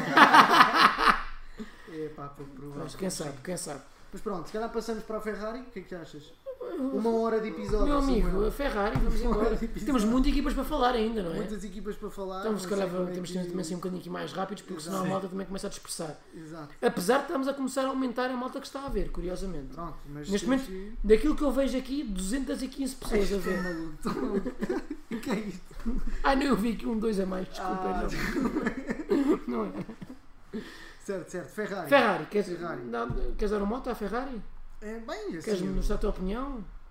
É pá, pouco provável. Mas quem sabe. Mas pronto, se calhar passamos para a Ferrari. O que é que achas? 1 hora de episódio. Meu amigo, Samuel. a Ferrari, vamos embora. Temos muitas equipas para falar ainda, não é? Muitas equipas para falar. Então, se não calhar sei como é temos que- também ser um bocadinho aqui mais rápidos, porque Exato. senão a malta também começa a dispersar. Exato. Apesar de estarmos a começar a aumentar a malta que está a ver, curiosamente. Pronto, mas Neste temos momento, daquilo que eu vejo aqui, 215 pessoas a que- ver. maluco. O que é isto? Não, eu vi aqui 2 a mais, desculpa. Ah, Não é. Certo. Ferrari. Ferrari, Ferrari. queres dar uma moto à Ferrari? É bem, assim. Queres mostrar a tua opinião?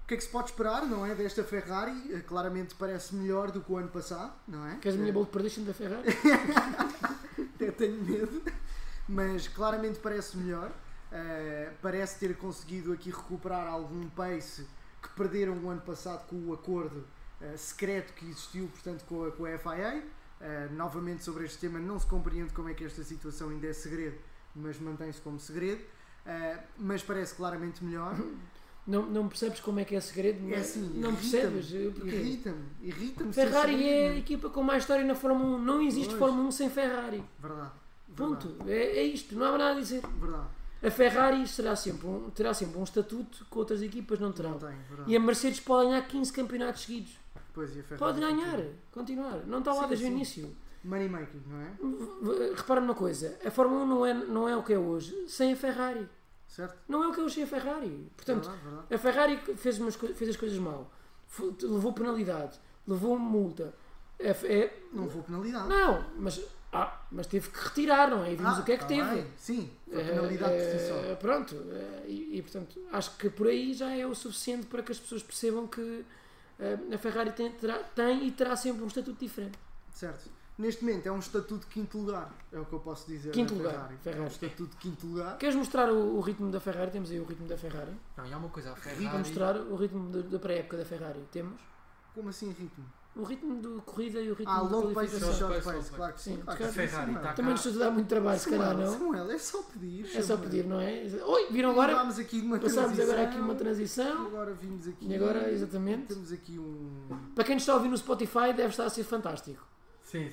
que é que se pode esperar, não é, desta Ferrari? Claramente parece melhor do que o ano passado, não é? Queres a minha bold prediction da Ferrari? Até tenho medo, mas claramente parece melhor. Parece ter conseguido aqui recuperar algum pace que perderam o ano passado com o acordo secreto que existiu, portanto, com a FIA. Novamente sobre este tema não se compreende como é que esta situação ainda é segredo, mas mantém-se como segredo. Mas parece claramente melhor. Não percebes como é que é segredo? É assim, não percebes? Irrita-me. Ferrari é a equipa com mais história na Fórmula 1. Não existe Pois. Fórmula 1 sem Ferrari. Verdade. Ponto. É isto. Não há nada a dizer. Verdade. A Ferrari terá sempre um estatuto que outras equipas não terão. Não tem, verdade. E a Mercedes pode ganhar 15 campeonatos seguidos. Pois, e a Ferrari Pode ganhar. continua. Continuar. Não está lá Sim, desde o sim. início. Money making, não é? Repara numa coisa. A Fórmula 1 não é o que é hoje sem a Ferrari. Certo? Não é o que é hoje sem a Ferrari. Portanto, Verdade. a Ferrari fez as coisas mal. Levou penalidade. Levou multa. Não vou penalidade. Não, mas teve que retirar, não é? E vimos o que é que tá teve. bem. Sim, foi penalidade por si só. Pronto. E, portanto, acho que por aí já é o suficiente para que as pessoas percebam que a Ferrari tem e terá sempre um estatuto diferente. Certo. Neste momento é um estatuto de quinto lugar, é o que eu posso dizer. Quinto da lugar, Ferrari. É um Ferrari. estatuto de quinto lugar. Queres mostrar o ritmo da Ferrari? Temos aí o ritmo da Ferrari. Não, e há uma coisa, a Para Ferrari... mostrar o ritmo da pré-época da Ferrari. Temos Como assim ritmo? o ritmo de corrida e o ritmo de Long pace e qualificação. short Short pace, pace, claro que sim. sim. Claro A que sim, Ferrari Samuel. tá Também nos estou a dar muito trabalho, se calhar não. Samuel, é só pedir. É só Samuel. pedir, não é? Oi, viram agora? Vamos aqui de uma Passámos transição. agora aqui uma transição. Agora vimos aqui. E agora, exatamente. Temos aqui um. Para quem nos está a ouvir no Spotify, deve estar a ser fantástico. Sim.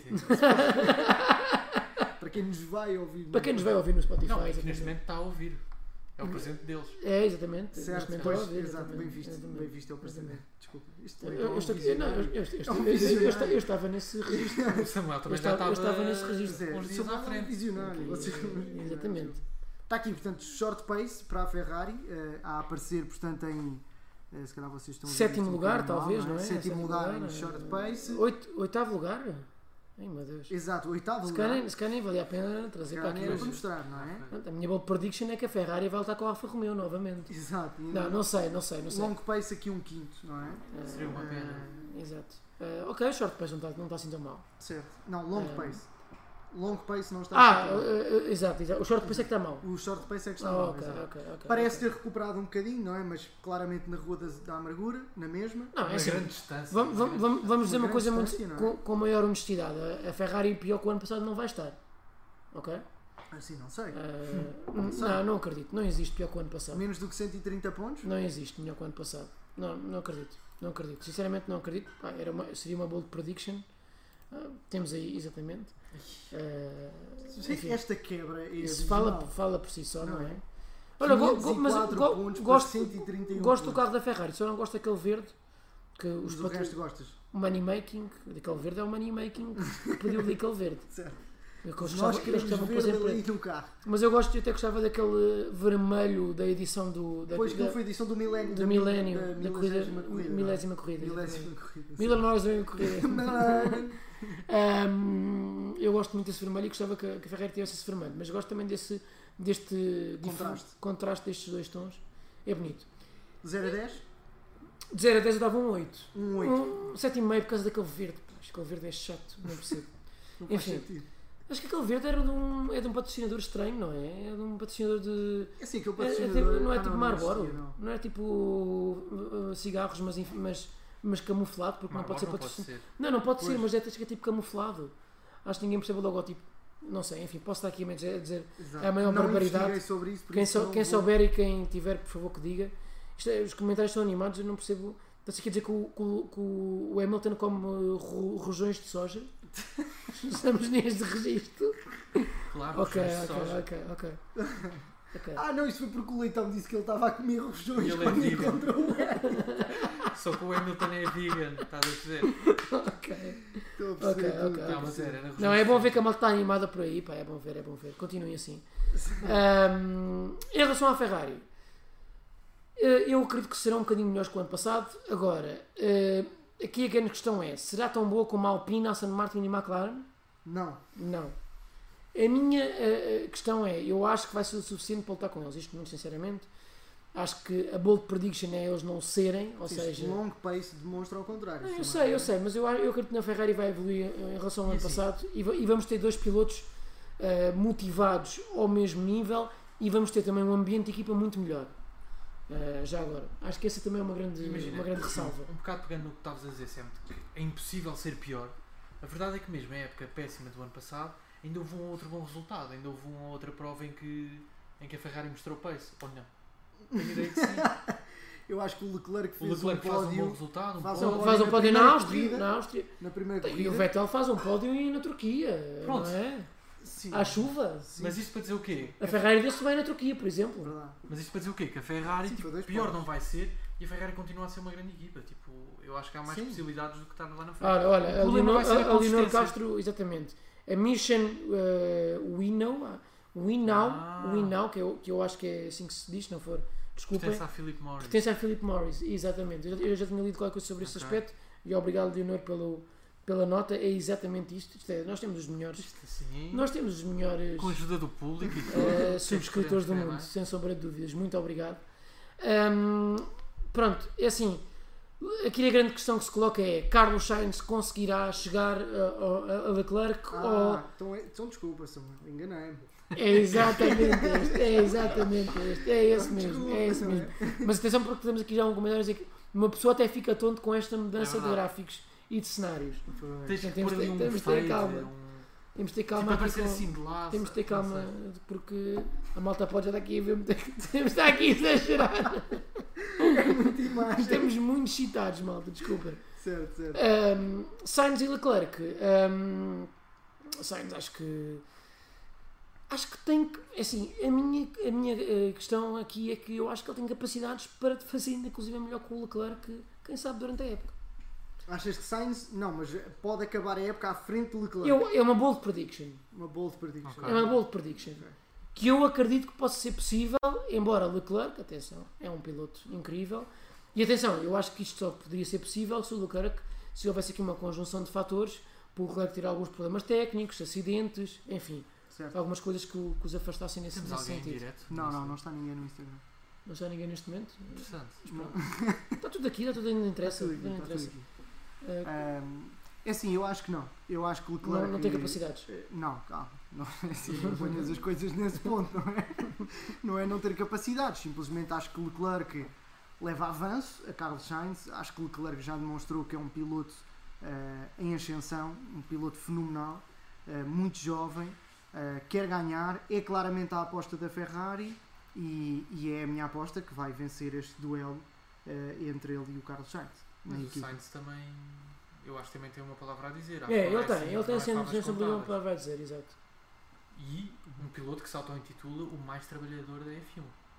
Para quem nos vai ouvir. Para quem nos vai ouvir no Spotify, Não, é que exatamente. neste momento está a ouvir. É o presente deles. É, exatamente. Certo, Neste momento pois, estou a ouvir, exato, bem exatamente, visto. exatamente. Bem visto é o prestamento. Desculpa. Isto é Eu um estou- visionário. não, visionário. eu estava nesse registro. O Samuel também Eu já estava estava nesse registro. Zé, uns dias Samuel à é um frente. visionário. Vocês são uns visionários. Exatamente. Está aqui, portanto, short pace para a Ferrari, a aparecer, portanto, em. Se calhar vocês estão a ver Sétimo isto um lugar, bocadinho mal, talvez, não é? Sétimo lugar em lugar, short pace. Oitavo lugar? Ai meu Deus. Exato, oitavo Se lugar. calhar nem valia a pena trazer Se para calhar aqui nem era para hoje. mostrar, não é? A minha bold prediction é que a Ferrari vai lutar com a Alfa Romeo novamente. Exato. E Não sei. long pace aqui um quinto, não é? Seria uma pena. Exato. Ok, o short pace não está assim tão mal. Certo. Não, long pace. Long pace não está Ah, assim tão mal. exato. O short pace é que está mal. O short pace é que está Ah, mal, ok. exato. Parece ter recuperado um bocadinho, não é? Mas claramente na rua da amargura, na mesma. Não, é Uma assim. grande distância. Vamos dizer uma grande coisa distância, muito, não é? com maior honestidade. A Ferrari, pior que o ano passado, não vai estar. Ok? Assim, não sei. Não acredito. Não existe pior que o ano passado. Menos do que 130 pontos? Não existe melhor que o ano passado. Não acredito. Não acredito. Sinceramente, não acredito. Pá, seria uma bold prediction. Temos aí, exatamente. Enfim, Esta quebra é isso abismal. fala por si só, não Não é? é? Olha, 504 pontos para 131 gosto do pontos. carro da Ferrari, só não gosto daquele verde. Que Mas o resto gostas? o money making daquele verde é o money making que pediu daquele verde. Certo. Eu Nós gostava- queremos gostava de ver pôr em ali preto. no carro. Mas eu até gostava daquele vermelho da edição Depois que foi a edição do milénio. do milénio, da da corrida, milésima corrida. milésima corrida. Milésima corrida. sim. Mil nós em corrida. Não. Eu gosto muito desse vermelho e gostava que a Ferrari tivesse esse vermelho, mas gosto também deste contraste destes dois tons. É bonito. 0 a 10? De 0 a 10 eu dava um 8. Um 8. Um 7,5 por causa daquele verde. Pá, aquele verde é chato, não percebo. Não faz Enfim. sentido. Acho que aquele verde é de um patrocinador estranho, não é? É de um patrocinador de. É assim, aquele É patrocinador... tipo, não é Ah, tipo não Marlboro, existia, não. não é tipo cigarros, mas camuflado, porque não pode ser Marlboro patrocinador. ser. Não pode Pois. ser, mas que é tipo camuflado. Acho que ninguém percebe o logotipo. Não sei, enfim, posso estar aqui a dizer. Exato. É a maior não barbaridade. investiguei sobre isso, por Quem, isso não quem vou- souber e quem tiver, por favor, que diga. Os comentários são animados, eu não percebo. Está-se aqui a dizer que o Hamilton come rojões de soja. Estamos neste registro. Claro, Ok. ok. Ah, não, isso foi porque o Leitão disse que ele estava a comer rojões Ele é quando vegan. encontrou o Hamilton. Só que o Hamilton é vegan, estás a perceber? Ok. Estou a perceber Ok, tudo. ok. Não, mas era Não, é bom ver que a malta está animada por aí, pá, é bom ver. Continuem assim. Em relação à Ferrari, eu acredito que serão um bocadinho melhores que o ano passado. Agora, aqui a grande questão é: será tão boa como a Alpine, Aston Martin e McLaren? Não. Não. A minha questão é: eu acho que vai ser o suficiente para lutar com eles, isto muito sinceramente. Acho que a bold prediction é eles não serem, ou Sim, seja... long pace demonstra ao contrário. Eu sei, mas eu acredito que na Ferrari vai evoluir em relação ao ano passado e vamos ter dois pilotos motivados ao mesmo nível e vamos ter também um ambiente de equipa muito melhor. Já agora. Acho que essa também é uma grande ressalva. Um bocado pegando no que estavas a dizer sempre, que é impossível ser pior. A verdade é que mesmo a época péssima do ano passado, ainda houve um outro bom resultado, ainda houve uma outra prova em que a Ferrari mostrou pace, ou não? Tenho ideia que sim. Eu acho que o Leclerc O fez Leclerc um faz um pódio. bom resultado, faz pódio. Faz um pódio primeira na Áustria. corrida. Na Áustria. Na primeira corrida. E o Vettel faz um pódio na Turquia. Pronto. Não é? Sim. À chuva. Sim. Mas isto para dizer o quê? A Ferrari deu-se bem na Turquia, por exemplo. Verdade. Mas isto para dizer o quê? Que a Ferrari, Sim, foi dois pior pontos. não vai ser e a Ferrari continua a ser uma grande equipa. Tipo, eu acho que há mais Sim. possibilidades do que estar lá na frente. Olha, O problema vai ser a a Leonor consistência. Castro, exatamente. A Mission We Now, que eu acho que é assim que se diz, se não for, desculpem. Pertence a Philip Morris. Pertence a Philip Morris, exatamente. Eu já tinha lido qualquer coisa sobre esse Ok. aspecto e obrigado, Leonor, pela nota. É exatamente isto. Nós temos os melhores. Isto assim, Nós temos os melhores com a ajuda do público e tudo. subscritores do Podemos mundo, ter, sem sombra de dúvidas. Muito obrigado. Pronto, é assim. Aqui a grande questão que se coloca é: Carlos Sainz conseguirá chegar a Leclerc ou. Então desculpa, Samuel, enganei-me. É exatamente este, é exatamente este, é esse mesmo, é esse Desculpa, mesmo. Mas atenção porque temos aqui já um comentário a dizer que uma pessoa até fica tonto com esta mudança É de verdade. gráficos e de cenários. Tens que Temos pôr ali de- um temos de ter fade, calma. Temos de ter Tipo, calma para aqui parecer com- assim de lado. temos de ter não calma sei. porque a malta pode já estar aqui a ver temos de estar aqui a exagerar. Muita imagem. Estamos muito excitados, malta, desculpa. Certo. Sainz e Leclerc. Sainz acho que tem que. Assim, a minha questão aqui é que eu acho que ele tem capacidades para fazer ainda inclusive melhor com o Leclerc, quem sabe durante a época. Achas que Sainz, não, mas pode acabar a época à frente de Leclerc? É uma bold prediction. Uma bold prediction. Ok. É uma bold prediction. Que eu acredito que possa ser possível, embora Leclerc, atenção, é um piloto incrível. E atenção, eu acho que isto só poderia ser possível se o Leclerc, se houvesse aqui uma conjunção de fatores, por o Leclerc ter alguns problemas técnicos, acidentes, enfim, Certo. algumas coisas que os afastassem nesse Temos alguém em sentido. direto? Não sei. está ninguém no Instagram. Não está ninguém neste momento. Interessante. Está tudo aqui, está tudo ainda interessa. Está tudo Não aqui, interessa. está tudo aqui. É assim, eu acho que não. Eu acho que o Leclerc... Não tem capacidades. Não, calma. Não é assim, não ponhas as coisas nesse ponto, não é? Não é não ter capacidades. Simplesmente acho que o Leclerc leva avanço a Carlos Sainz. Acho que o Leclerc já demonstrou que é um piloto em ascensão, um piloto fenomenal, muito jovem, quer ganhar, é claramente a aposta da Ferrari e é a minha aposta que vai vencer este duelo entre ele e o Carlos Sainz. na Mas o equipa. Sainz também, eu acho que também tem uma palavra a dizer. Acho É, que não ele é assim, tem não é sempre favas sobre uma contadas. palavra a dizer, exato. E um piloto que se auto-intitula o mais trabalhador da F1.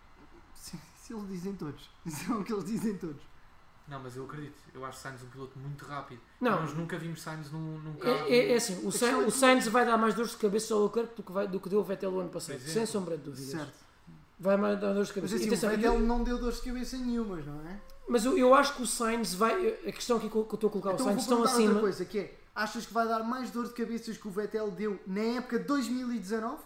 Se eles dizem todos. Isso é o que eles dizem todos. Não, mas eu acredito. Eu acho Sainz um piloto muito rápido. Não. Nós nunca vimos Sainz num carro. É assim, o Sainz vai dar mais dores de cabeça ao Leclerc do que deu o Vettel o ano passado, Pois é. sem sombra de dúvidas. Certo. Vai mais dar dores de Mas cabeça. assim, Atenção, o Vettel não deu dores de cabeça nenhumas, não é? mas eu acho que o Sainz vai. A questão aqui que eu estou a colocar, Então o Sainz vou estão perguntar outra acima. coisa, que é, achas que vai dar mais dor de cabeças que o Vettel deu na época de 2019?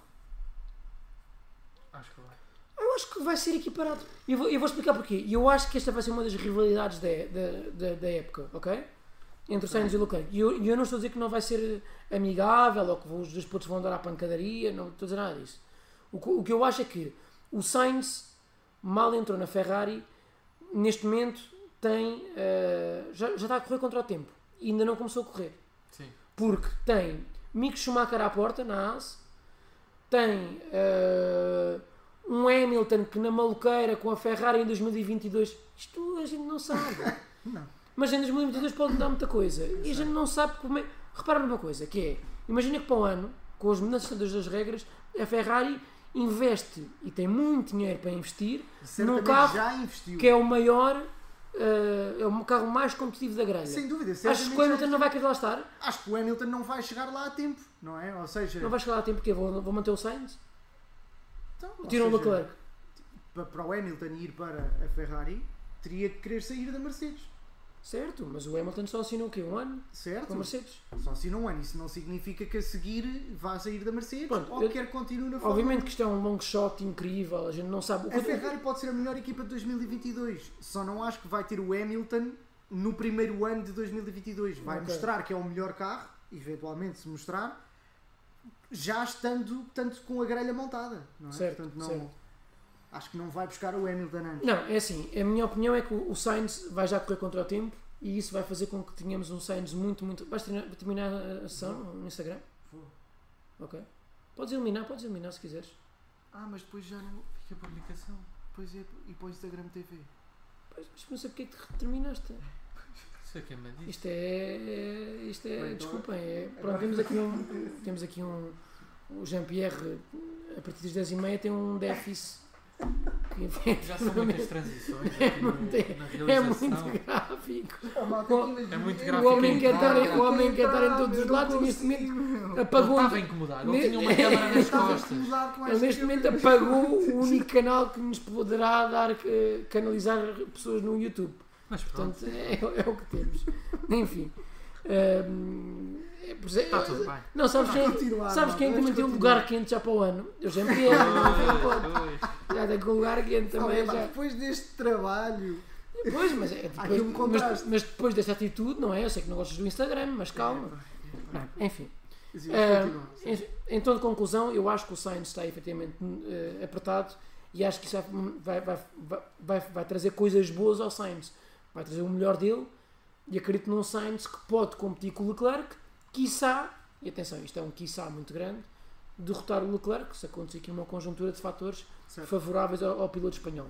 Acho que vai. Eu acho que vai ser equiparado. Eu vou explicar porquê. Eu acho que esta vai ser uma das rivalidades da época, ok? Entre o Sainz e o Leclerc. E eu não estou a dizer que não vai ser amigável ou que os dois pilotos vão dar à pancadaria, não estou a dizer nada disso. O que eu acho é que o Sainz mal entrou na Ferrari, neste momento tem já está a correr contra o tempo e ainda não começou a correr. Sim. Porque tem Mick Schumacher à porta na AS, tem um Hamilton que na maluqueira com a Ferrari em 2022, isto a gente não sabe. Não. Mas em 2022 pode mudar muita coisa e a gente não sabe como é. Repara numa coisa, que é, imagina que para o ano, com as mudanças das regras, a Ferrari investe e tem muito dinheiro para investir num Certamente carro já investiu. que é o maior, é o carro mais competitivo da grelha. Sem dúvida. Acho que o certamente Hamilton já não vai querer lá estar, investiu. Acho que o Hamilton não vai chegar lá a tempo, não é? Ou seja... não vai chegar lá a tempo porque vou manter o Sainz, Então, ou tiram o seja, Leclerc. Para o Hamilton ir para a Ferrari, teria que querer sair da Mercedes. Certo, mas o Hamilton só assinou o quê? Um ano? Certo? Com a Mercedes? Só se não ano. Isso não significa que a seguir vá sair da Mercedes Pronto, ou quer continuar na Fórmula 1. Obviamente que isto é um long shot incrível, a gente não sabe o que A Ferrari pode ser a melhor equipa de 2022. Só não acho que vai ter o Hamilton no primeiro ano de 2022. Vai Ok. mostrar que é o melhor carro, eventualmente se mostrar, já estando tanto com a grelha montada. Não é? Certo, Portanto, não, certo. acho que não vai buscar o Hamilton antes. Não, é assim, a minha opinião é que o Sainz vai já correr contra o tempo e isso vai fazer com que tenhamos um Sainz muito... Vais terminar a sessão no Instagram? Vou. Ok. Podes eliminar se quiseres. Ah, mas depois já não Fica a publicação. Depois é, e para o Instagram TV. Pois, mas não sei porque é que terminaste. Isso é que é me disse. Isto é, Bem, desculpem, pronto, temos aqui o Jean-Pierre, a partir das 10h30 tem um déficit que Já são muitas transições aqui é na muito realização. gráfico. É muito O gráfico. homem quer estar em todos os Eu não lados e neste momento consigo. Ele apagou. estava a incomodar. Ele tinha uma Ne- câmara nas Estava costas. incomodado com Ele esta neste momento câmera. apagou o único canal que nos poderá dar canalizar pessoas no YouTube. Mas pronto. Portanto, é o que temos. Enfim. Está tudo bem. Não, sabes Vamos quem, continuar, sabes quem vamos também tem um continuar. lugar quente já para o ano? Eu já me quero. Já tem com um lugar quente também. Olha, Já. depois deste trabalho. Pois, mas, Há aqui um contraste. mas depois desta atitude, não é? Eu sei que não gostas do Instagram, mas calma. Não, enfim. Sim, Ah, continua. em toda conclusão, eu acho que o Sainz está efetivamente apertado e acho que isso vai trazer coisas boas ao Sainz. Vai trazer o melhor dele e acredito num Sainz que pode competir com o Leclerc, quiçá, e atenção, isto é um quiçá muito grande, derrotar o Leclerc, se acontecer aqui uma conjuntura de fatores Certo. favoráveis ao piloto espanhol.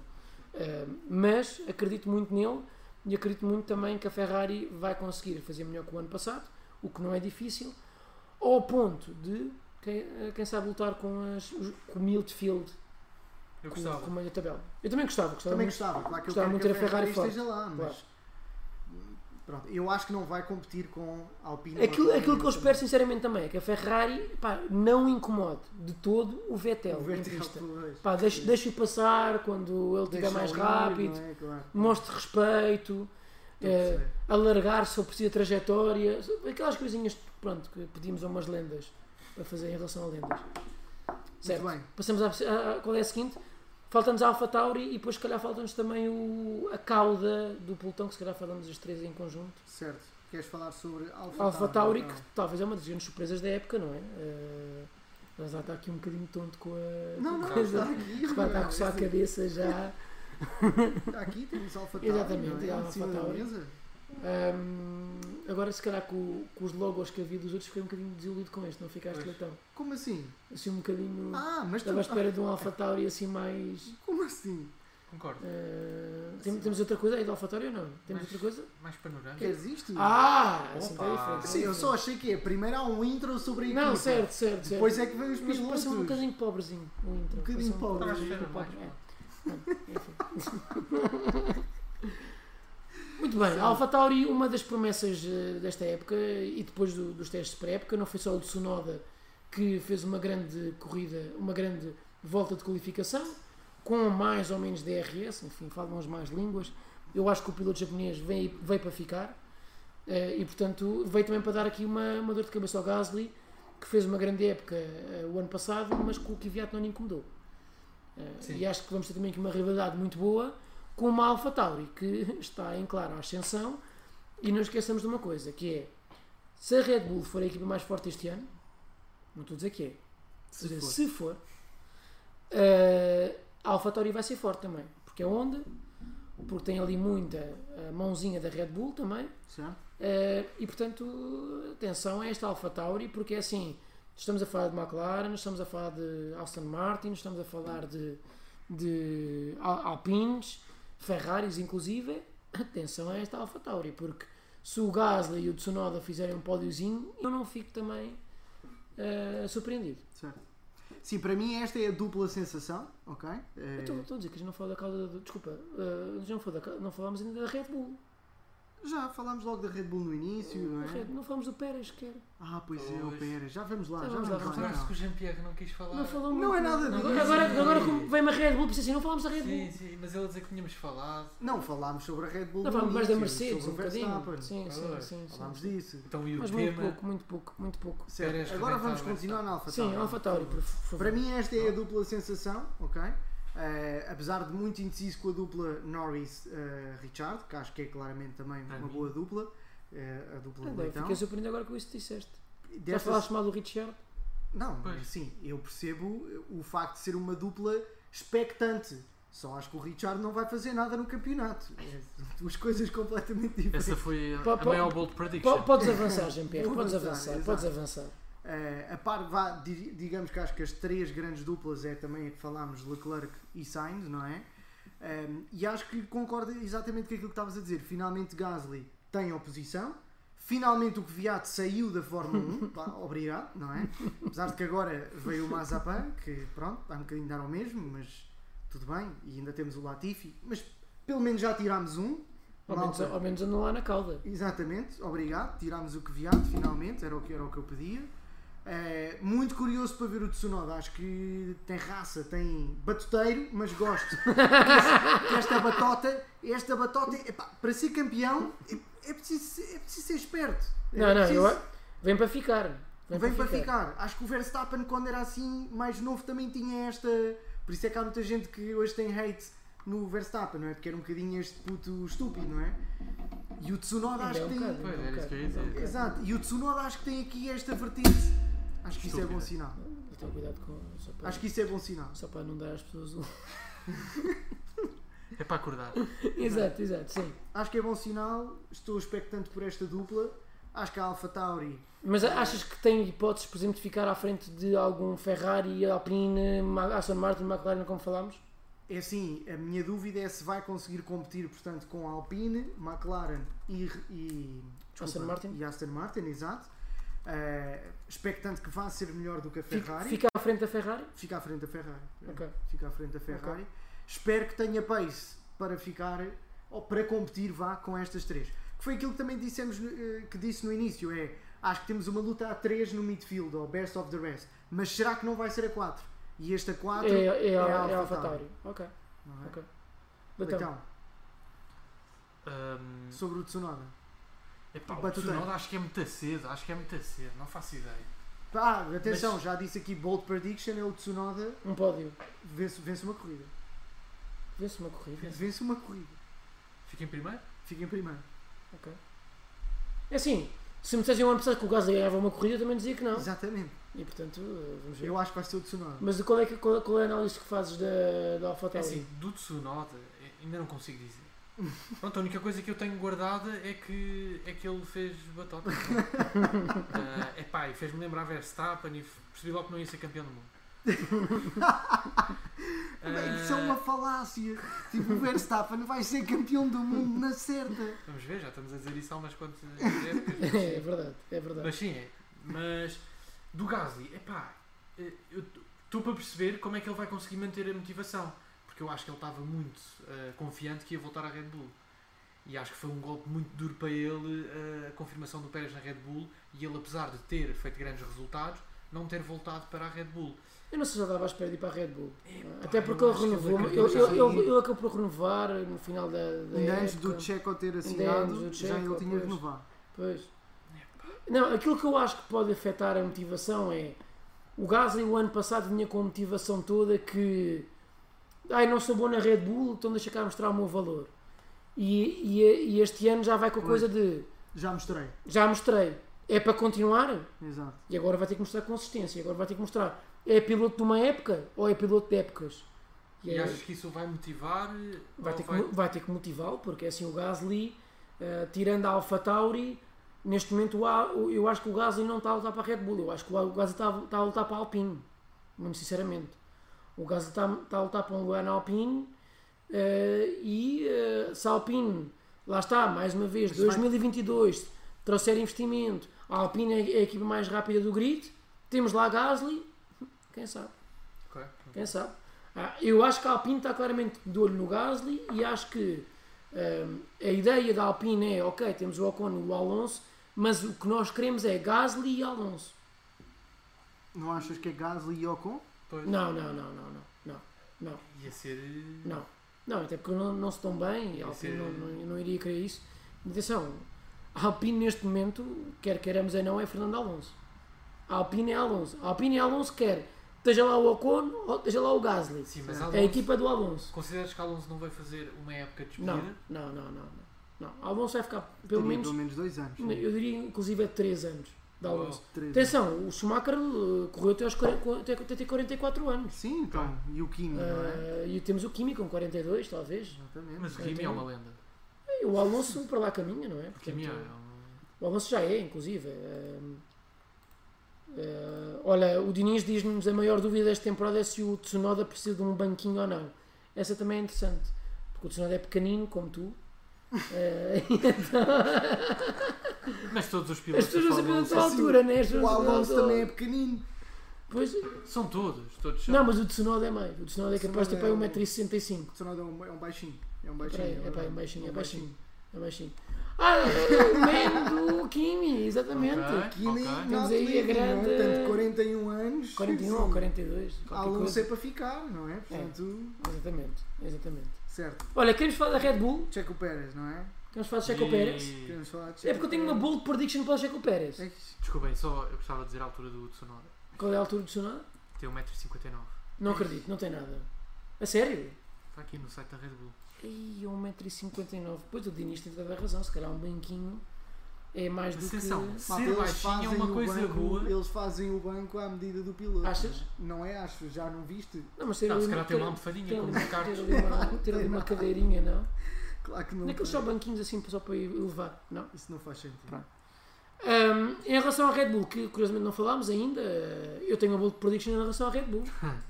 Mas acredito muito nele e acredito muito também que a Ferrari vai conseguir fazer melhor que o ano passado, o que não é difícil, ao ponto de quem sabe lutar com o Midfield, Eu com gostava. o meio da tabela. Eu também gostava Também muito. gostava. Claro que eu gostava quero muito que de ter a Ferrari forte. esteja lá, mas Claro. pronto, eu acho que não vai competir com a Alpine. Aquilo que eu espero sinceramente também é que a Ferrari não incomode de todo o Vettel O em Vettel, pista. pois. Pá, deixe-o passar quando ele estiver mais Deixa-o ir, rápido, não é? Claro. mostre respeito, Estou a perceber. alargar se for preciso a trajetória, aquelas coisinhas pronto, que pedimos a umas lendas para fazer em relação a lendas. Certo. bem. Passamos qual é a seguinte? Falta-nos a AlphaTauri e depois se calhar falta-nos também a cauda do pelotão, que se calhar falamos as três em conjunto. Certo. Queres falar sobre AlphaTauri, que talvez é uma das grandes surpresas da época, não é? Mas já está aqui um bocadinho tonto com a Não, coisa. está aqui. Repara, está a coçar a cabeça já. Aqui temos AlphaTauri. Exatamente, não é? há Em cima da AlphaTauri. mesa. Agora, se calhar, com os logos que havia dos outros, fiquei um bocadinho desiludido com este, não ficaste Pois. latão. Como assim? Assim, um bocadinho. Ah, mas tu... Estava à espera de um AlphaTauri assim mais. Como assim? Concordo. Temos outra coisa aí do AlphaTauri ou não? Temos Mais- outra coisa? Mais panorâmico. Queres isto? Assim Opa. está diferente. Sim, eu só achei que primeiro há um intro sobre a equipa. Não, certo. Depois é que vem os Mas pilotos. pareceu um bocadinho pobrezinho o intro. Um bocadinho Pareceu pobre. Estava à espera pobre, mais. Enfim. Muito bem, a AlphaTauri, uma das promessas desta época e depois dos testes pré-época, não foi só o Tsunoda que fez uma grande corrida, uma grande volta de qualificação, com mais ou menos DRS, enfim, falam as mais línguas. Eu acho que o piloto japonês veio para ficar e, portanto, veio também para dar aqui uma dor de cabeça ao Gasly, que fez uma grande época o ano passado, mas com o Kvyat não lhe incomodou. Sim. E acho que vamos ter também aqui uma rivalidade muito boa com uma AlphaTauri que está em clara ascensão. E não esqueçamos de uma coisa, que é, se a Red Bull for a equipa mais forte este ano, não estou a dizer que é, estou a dizer, se for, a AlphaTauri vai ser forte também, porque é Honda, porque tem ali muita mãozinha da Red Bull também. Certo? E portanto, atenção a esta AlphaTauri, porque é assim, estamos a falar de McLaren, estamos a falar de Aston Martin, estamos a falar de Alpines, Ferraris inclusive. Atenção a esta AlphaTauri, porque se o Gasly e o Tsunoda fizerem um pódiozinho, eu não fico também surpreendido. Certo. Sim, para mim esta é a dupla sensação, ok? Estou a dizer que a gente não falou da cauda do... Desculpa, já não falámos ainda da Red Bull. Já falámos logo da Red Bull no início, não é? Não falamos do Pérez, quer. Pois é, o Pérez. Já vamos lá, Já já vamos vamos lá, lá. Claro então. que o Jean-Pierre não quis falar. Não falou Não é nada Não, disso. agora como vem-me a Red Bull, pensei assim, não falámos da Red Bull. Sim, mas ele dizer que tínhamos falado. Não, falámos sobre a Red Bull Não no falámos mais da início, Mercedes, um sobre o bocadinho. Verstappen. Sim. Falámos disso. Então e o Mas tema... muito pouco. Certo. Pérez Agora vamos rebentava continuar na AlphaTauri. Sim, AlphaTauri, por favor. Para mim esta é a dupla sensação, ok? Apesar de muito indeciso com a dupla Norris-Richard, que acho que é claramente também Para uma mim. boa dupla, a dupla de Leitão. Fiquei surpreendido agora com isso que disseste. Já Destas- falaste mal do Richard? Não, Pois. sim, eu percebo o facto de ser uma dupla expectante. Só acho que o Richard não vai fazer nada no campeonato. Duas coisas completamente diferentes. Essa foi Pá, a pá, maior bold prediction. Podes avançar, Jean-Pierre, Vou podes avançar, avançar, exato. podes avançar. A par, digamos que acho que as três grandes duplas é também a que falámos, Leclerc e Sainz, não é? E acho que concordo exatamente com aquilo que estavas a dizer. Finalmente Gasly tem oposição. Finalmente o Kvyat saiu da Fórmula 1. Pá, obrigado, não é? Apesar de que agora veio o Mazepin, que pronto, está um bocadinho dar ao mesmo, mas tudo bem. E ainda temos o Latifi. Mas pelo menos já tirámos um. Malta. Ao menos andam lá na cauda. Exatamente, obrigado. Tirámos o Kvyat, finalmente, era o que eu pedia. Muito curioso para ver o Tsunoda. Acho que tem raça, tem batuteiro, mas gosto. Que esta batota, epá, para ser campeão, é preciso ser esperto. Vem para ficar. Vem para ficar. Acho que o Verstappen, quando era assim, mais novo, também tinha esta. Por isso é que há muita gente que hoje tem hate no Verstappen, não é? Porque era um bocadinho este puto estúpido, não é? E o Tsunoda acho que tem. Pois, era isso que eu ia dizer. Exato, e o Tsunoda acho que tem aqui esta vertente. Acho que isso é bom Estúpida. sinal. Então cuidado com. Acho que isso é bom sinal. Só para não dar às pessoas um. É para acordar. Exato, sim. Acho que é bom sinal. Estou expectante por esta dupla. Acho que a AlphaTauri. Mas achas que tem hipóteses, por exemplo, de ficar à frente de algum Ferrari, Alpine, Aston Martin, McLaren, como falámos? É assim, a minha dúvida é se vai conseguir competir, portanto, com a Alpine, McLaren e Aston Martin, exato. Expectante que vá ser melhor do que a Ferrari. Fica à frente da Ferrari? Fica à frente da Ferrari. Ok. Fica à frente da Ferrari. Espero que tenha pace para ficar, ou para competir, vá, com estas três. Que foi aquilo que também dissemos, que disse no início, acho que temos uma luta a 3 no midfield, ou best of the rest. Mas será que não vai ser a 4? E esta 4 É a a AlphaTauri. AlphaTauri. Ok. Não é? Ok. Então, Ahm, sobre o Tsunoda. epá, o Batuteiro. Tsunoda acho que é muito cedo. Não faço ideia. Atenção, já disse aqui bold prediction, é o Tsunoda Um pódio. vence uma corrida. Vê-se uma corrida. Vence uma corrida. Fica em primeiro? Fica em primeiro. Ok. É assim, se me dissessem o ano passado que o Gasly ganhava uma corrida, eu também dizia que não. Exatamente. E portanto, vamos ver. Eu acho que vai ser o Tsunoda. Mas qual é a análise que fazes da É AlphaTauri? assim, do Tsunoda, ainda não consigo dizer. Pronto, a única coisa que eu tenho guardada é que ele fez batota. Epá, e fez-me lembrar Verstappen e percebi logo que não ia ser campeão do mundo. Isso é uma falácia. Tipo, o Verstappen vai ser campeão do mundo na certa. Vamos ver, já estamos a dizer isso há umas quantas épocas. É verdade. Mas sim, Mas do Gasly, epá, eu estou para perceber como é que ele vai conseguir manter a motivação. Porque eu acho que ele estava muito confiante que ia voltar à Red Bull. E acho que foi um golpe muito duro para ele a confirmação do Pérez na Red Bull. E ele, apesar de ter feito grandes resultados, não ter voltado para a Red Bull. Eu não sei se já estava à espera de ir para a Red Bull. Epá, Até porque eu ele acho que renovou. acabou Ele acabou por renovar no final da Ainda antes época. do Checo ter antes assinado, do já Checo, ele tinha pois. renovado. Pois. Não, aquilo que eu acho que pode afetar a motivação é o Gasly o ano passado vinha com a motivação toda que não sou bom na Red Bull, então deixa cá mostrar o meu valor. E este ano já vai com a coisa de Já mostrei. já mostrei, é para continuar Exato. e agora vai ter que mostrar consistência, agora vai ter que mostrar é piloto de uma época ou é piloto de épocas. E achas que isso o vai motivar? Vai ter que motivá-lo, porque é assim o Gasly, tirando a AlphaTauri, neste momento eu acho que o Gasly não está a lutar para a Red Bull, eu acho que o Gasly está a lutar para a Alpine, muito sinceramente. O Gasly está a lutar para um lugar na Alpine se a Alpine, lá está, mais uma vez, 2022, trouxer investimento, a Alpine é a equipa mais rápida do grid, temos lá Gasly, quem sabe? Ok. Quem sabe? Eu acho que a Alpine está claramente de olho no Gasly e acho que A ideia da Alpine é, ok, temos o Ocon e o Alonso, mas o que nós queremos é Gasly e Alonso. Não achas que é Gasly e Ocon? Pois. Não. Ia ser. Não, até porque não se estão bem e a Alpine Isso não iria querer isso. Atenção, a Alpine neste momento, quer queiramos ou não, é Fernando Alonso. A Alpine é Alonso. A Alpine é Alonso quer, esteja lá o Ocon ou esteja lá o Gasly. Sim, mas É Alonso, a equipa do Alonso. consideras que Alonso não vai fazer uma época de Não. despedida? Alonso vai ficar Pelo pelo menos 2 anos. eu diria inclusive 3 anos de Alonso. 3 Atenção, o Schumacher correu até ter 44 anos. Sim, então. E o Kimi, não é? E temos o Kimi com 42, talvez. Exatamente. Mas o Kimi é uma lenda. E o Alonso para lá caminha, não é? O Kimi Portanto, é o Alonso já é, inclusive. Olha, o Diniz diz-nos a maior dúvida desta temporada é se o Tsunoda precisa de um banquinho ou não. Essa também é interessante, porque o Tsunoda é pequenino, como tu. Mas todos os As pilotos pessoas não da sabiam da Fórmula 1 tua altura, né? As pessoas O não sabiam Alonso da tua- também é pequenino. Pois, são todos são. não, mas o Tsunoda é meio. O Tsunoda é capaz de ter para Tsunoda é 1,65m. O Tsunoda é um baixinho. É um Peraí, baixinho. é pá, é baixinho, é um baixinho. É baixinho. O man do Kimi, exatamente. Ok. Kimi, Temos aí a grande- Portanto, 41 anos. 41 sim. ou 42. qualquer Alonso coisa. é para ficar, não é? Portanto, Exatamente. certo. Olha, queremos falar da Red Bull? Checo Pérez, não é? Queremos falar de Checo Pérez? Queremos falar de É porque eu tenho uma Pérez. bold prediction para o Checo Pérez. Desculpem, só eu gostava de dizer a altura do Tsunoda. Qual é a altura do Tsunoda? Tem 1,59m. Não acredito, não tem nada. A sério? Está aqui no site da Red Bull. Ih, 1,59m. Pois o Diniz tem toda a razão, se calhar um banquinho é mais do Atenção, que... ser baixinho é uma o coisa banco, boa. Eles fazem o banco à medida do piloto. Achas? Não é? Acho, já não viste? Não, mas ter Não, ali se calhar tem ter- uma almofadinha ter como ali- no kart. ter ali uma cadeirinha, não? Claro que não. Naqueles só banquinhos assim só para ir levar, não? Isso não faz sentido. Pronto. Em relação ao Red Bull, que curiosamente não falámos ainda, eu tenho uma bold prediction em relação ao Red Bull.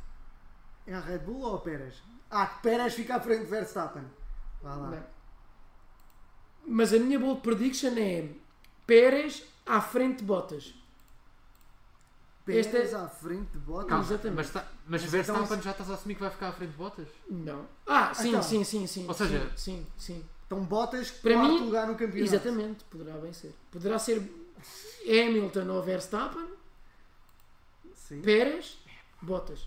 É a Red Bull ou a Pérez? Que Pérez fica à frente de Verstappen. Vá lá. Não. Mas a minha bold prediction é Pérez à frente de Bottas. Pérez Este é- à frente de Bottas. Calma, Exatamente. mas Mas Verstappen então- já estás a assumir que vai ficar à frente de Bottas? Não. Sim, Então. sim. Ou seja- sim. Então Bottas, Para quarto mim, lugar no campeonato. Exatamente, poderá bem ser. Poderá ser Hamilton ou Verstappen, Sim. Pérez, Bottas.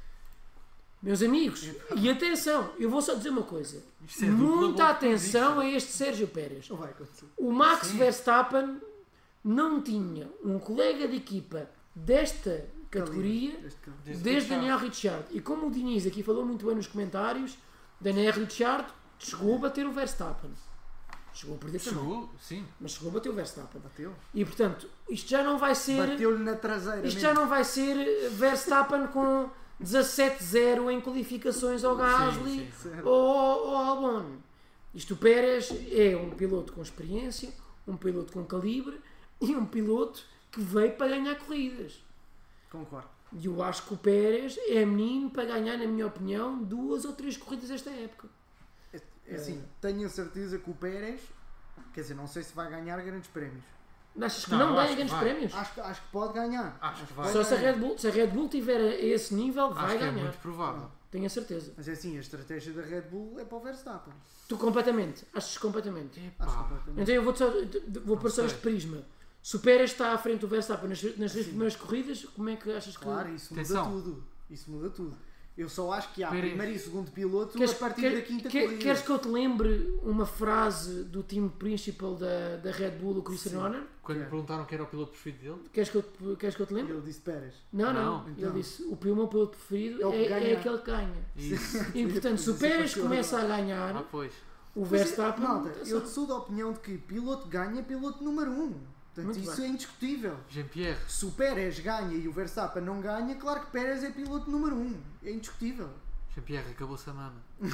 Meus amigos, e atenção, eu vou só dizer uma coisa. Isto é dupla Muita bold atenção prediction. a este Sérgio Pérez. Não vai acontecer. O Max Sim. Verstappen não tinha um colega de equipa desta categoria desde Daniel Ricciardo. E como o Diniz aqui falou muito bem nos comentários, Daniel Ricciardo chegou a bater o Verstappen. Chegou a perder também, Chegou, sim. mas chegou a bater o Verstappen. Bateu. E portanto, isto já não vai ser... Bateu-lhe na traseira. Isto mesmo. já não vai ser Verstappen com 17-0 em qualificações ao Gasly sim. Certo. ou ao Albon. Isto o Pérez é um piloto com experiência, um piloto com calibre e um piloto que veio para ganhar corridas. Concordo. E eu acho que o Pérez é menino para ganhar, na minha opinião, 2 ou 3 corridas esta época. É assim, tenho a certeza que o Pérez, quer dizer, não sei se vai ganhar grandes prémios. Achas que Não, não, eu ganha acho que grandes vai. prémios? Acho que pode ganhar. Acho que vai. Só se a Red Bull tiver a esse nível, vai Acho que é ganhar. muito provável. Tenho a certeza. Mas é assim, a estratégia da Red Bull é para o Verstappen. Tu completamente. Achas completamente. Acho Epá. completamente. Então eu vou pôr só sei. este prisma. Se o Pérez está à frente do Verstappen nas 3 primeiras corridas, como é que achas que... Claro, isso muda Atenção. tudo. Isso muda tudo. Eu só acho que há Pérez. primeiro e segundo piloto Queres, a partir quer- da quinta quer- corrida. queres que eu te lembre uma frase do time principal da Red Bull, o Christian Sim. Horner? Quando lhe Quero. perguntaram quem era o piloto preferido dele, Queres que eu te lembre? Ele disse Pérez. Não. Não. Ele Então. disse, o meu piloto preferido É o que é ganha. aquele que ganha. isso. E portanto, se o Isso Pérez foi começa a ganhar, Ah, pois. o Verstappen... Malta, atenção. eu sou da opinião de que piloto ganha piloto número 1. Portanto, Muito isso bem. é indiscutível. Jean-Pierre. Se o Pérez ganha e o Verstappen não ganha, claro que Pérez é piloto número 1. É indiscutível. Jean-Pierre, acabou-se a mama.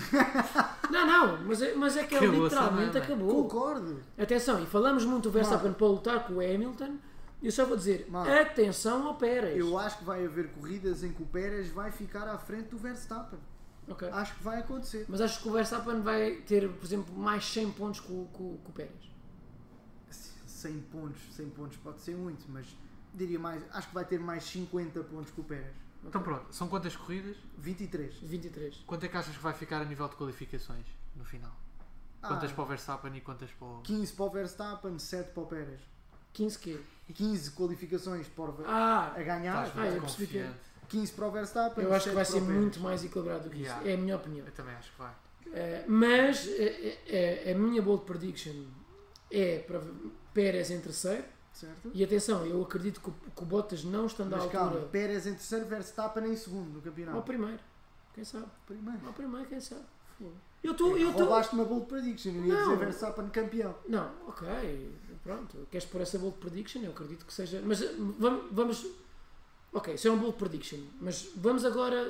Não, mas é que ele Acabou-se a literalmente mama. acabou. Concordo. Atenção, e falamos muito do Verstappen para lutar com o Hamilton, eu só vou dizer, Mano, atenção ao Pérez. Eu acho que vai haver corridas em que o Pérez vai ficar à frente do Verstappen. Ok. Acho que vai acontecer. Mas acho que o Verstappen vai ter, por exemplo, mais 100 pontos com o Pérez. 100 pontos pode ser muito, mas diria mais, acho que vai ter mais 50 pontos que o Pérez. Então pronto, são quantas corridas? 23. 23. Quanto é que achas que vai ficar a nível de qualificações no final? Quantas para o Verstappen e quantas para o... 15 para o Verstappen, 7 para o Pérez. 15 quê? 15 qualificações a ganhar. Estás muito eu percebi que é. confiante. 15 para o Verstappen. Eu acho que 7 vai para ser o Pérez. muito mais equilibrado do que isso. Yeah. É a minha opinião. Eu também acho que vai. Mas a minha bold prediction é para Pérez em terceiro. Certo? E atenção, eu acredito que o Bottas não estando à Mas altura. calma, Pérez em terceiro, Verstappen em segundo no campeonato. Ao primeiro. Quem sabe? Primeiro. Ao primeiro, quem sabe? Eu estou. Roubaste uma bold prediction, eu ia Não. dizer Verstappen campeão. Não, ok. Pronto. Queres pôr essa bold prediction? Eu acredito que seja. Mas vamos. Ok, isso é uma bold prediction. Mas vamos agora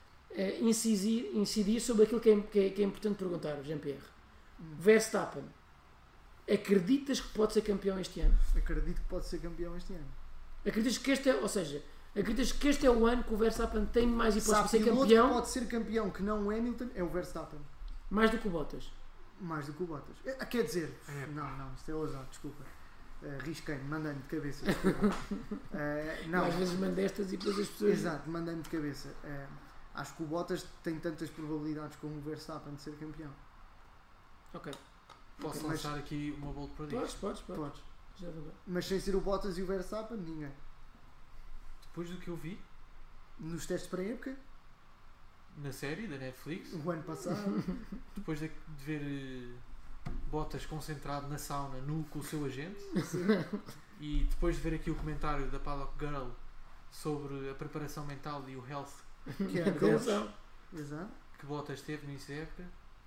incidir sobre aquilo que é importante perguntar, Jean-Pierre. Verstappen, acreditas que pode ser campeão este ano? Acredito que pode ser campeão este ano. Acreditas que este é, ou seja, acreditas que este é o ano que o Verstappen tem mais hipóteses de ser piloto campeão, que pode ser campeão que não o Hamilton é o Verstappen. mais do que o Bottas? Mais do que o Bottas. Quer dizer, É. não, isto é ousado, desculpa. Risquei-me, mandei-me de cabeça. Desculpa. Não, Às vezes manda estas e depois as pessoas. exato, mandei-me de cabeça. Acho que o Bottas tem tantas probabilidades como o Verstappen de ser campeão. Ok. Posso mas- lançar aqui uma bold prediction? Podes. Podes. Já vou. Mas sem ser o Bottas e o Verstappen, ninguém. Depois do que eu vi Nos testes pré-época, na série da Netflix, o ano passado, depois de ver Bottas concentrado na sauna, nu com o seu agente, e depois de ver aqui o comentário da Paddock Girl sobre a preparação mental e o health que é Atenção. Exato, que Bottas teve no início da época,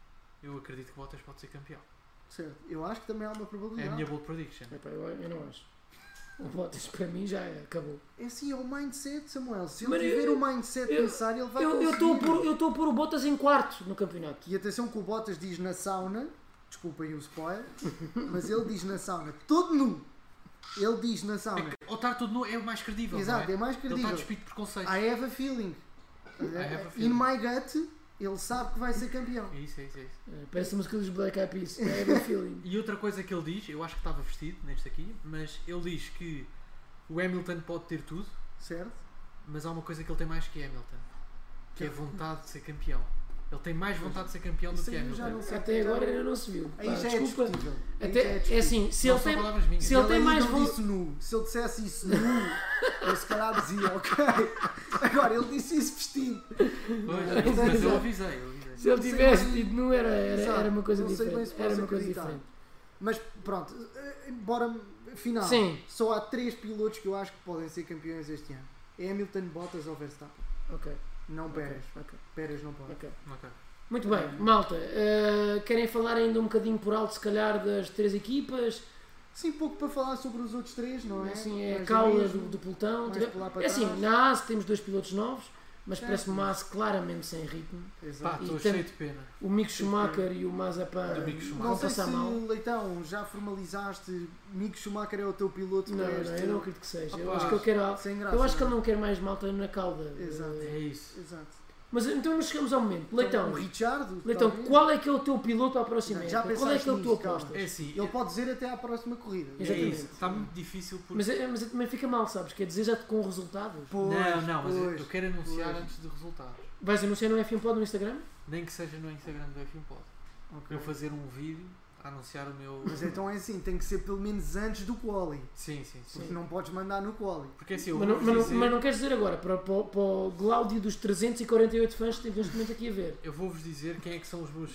eu acredito que Bottas pode ser campeão. certo. Eu acho que também há uma É a probabilidade. minha bold prediction. Epá, eu não acho. O Bottas para mim já acabou. É assim, é o mindset, Samuel. Se ele Mas tiver o mindset eu- necessário, ele vai Eu conseguir. estou a pôr o Bottas em quarto no campeonato. E atenção que o Bottas diz na sauna, desculpem o spoiler, mas ele diz na sauna, todo nu. Ele diz na sauna. Ou estar todo nu é o mais credível. Exato, não é mais Ele está credível. despido de preconceito. I have a feeling. have a feeling. In my gut, ele sabe que vai ser campeão. É isso. Parece a música dos Black Eyed Peas. É o feeling. E outra coisa que ele diz, eu acho que estava vestido neste aqui, mas ele diz que o Hamilton pode ter tudo, Certo? mas há uma coisa que ele tem mais que Hamilton, que é vontade de ser campeão. Ele tem mais vontade de ser campeão do Isso que aí eu já Hamilton. não sei. Até agora ainda não se viu. Aí Pá, já é desculpa. discutível. Aí Até, já é discutível. assim, se Não ele são tem. palavras minhas. se ele tem aí mais não vo- disse nu. Se ele dissesse isso nu, eu se calhar dizia, ok. Agora, ele disse isso vestido. Pois, mas eu avisei. Se ele Não sei tivesse bem- tido nu Exato, era uma coisa não sei bem diferente. se Era posso uma coisa acreditar. diferente. Mas pronto, bora final. Sim. Só há 3 pilotos que eu acho que podem ser campeões este ano. É Hamilton, Bottas ou Verstappen. Ok. Não Ok, Pérez. ok, Pérez não pode. ok. Ok. Muito bem, malta. Querem falar ainda um bocadinho por alto, se calhar, das três equipas? Sim, pouco para falar sobre os outros 3, não é? Assim, é a Mais cauda ou menos, do pelotão. mais por lá para É assim, trás. na AS temos 2 pilotos novos, mas Certo. parece-me uma AS claramente sem ritmo. Pá, Exato. estou E cheio tem- de pena. O Mick Schumacher e o Mazepin Do Mick Schumacher. Não vão sei se, passar mal. Leitão, já formalizaste, Mick Schumacher é o teu piloto Não, para este... eu não acredito que seja. Eu Opa, acho que ele quer, Sem graça, eu acho que ele não não quer mais malta na cauda. Exato. É isso. Exato. Mas então nós chegamos ao momento. Leitão, O Richard, Leitão, talvez. qual é que é o teu piloto para a próxima Já época? Qual é que é o pensaste teu nisso, calma. apostas? É assim. Ele pode dizer até à próxima corrida. É Exatamente. isso. Está muito difícil porque. Mas também fica mal, sabes? Quer dizer, já com resultados. Pois, não, mas pois. eu quero anunciar pois. antes de resultados. Vais anunciar no F1 Pod no Instagram? Nem que seja no Instagram do F1 Pod. Ok. Eu fazer um vídeo a anunciar o meu. Mas então é assim, tem que ser pelo menos antes do quali. Sim. Porque não podes mandar no quali. Porque assim, eu Mas não, vou mas, não, dizer, mas não queres dizer agora, para o Gláudio dos 348 fãs que temos neste momento aqui a ver. eu vou-vos dizer quem é que são os meus.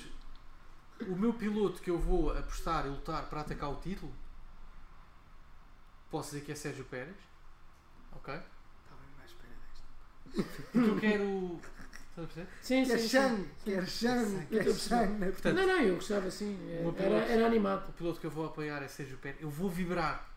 O meu piloto que eu vou apostar e lutar para atacar o título. Posso dizer que é Sérgio Pérez. Ok? Estava à espera desta. Porque eu quero. Estás a perceber? Sim, Quer sim. Shang, quer Shang, Eu quer estou a perceber. Shang. Portanto, Não, eu gostava assim. Uma Era, piloto. era animado. o piloto que eu vou apoiar é Sérgio Pérez. Eu vou vibrar.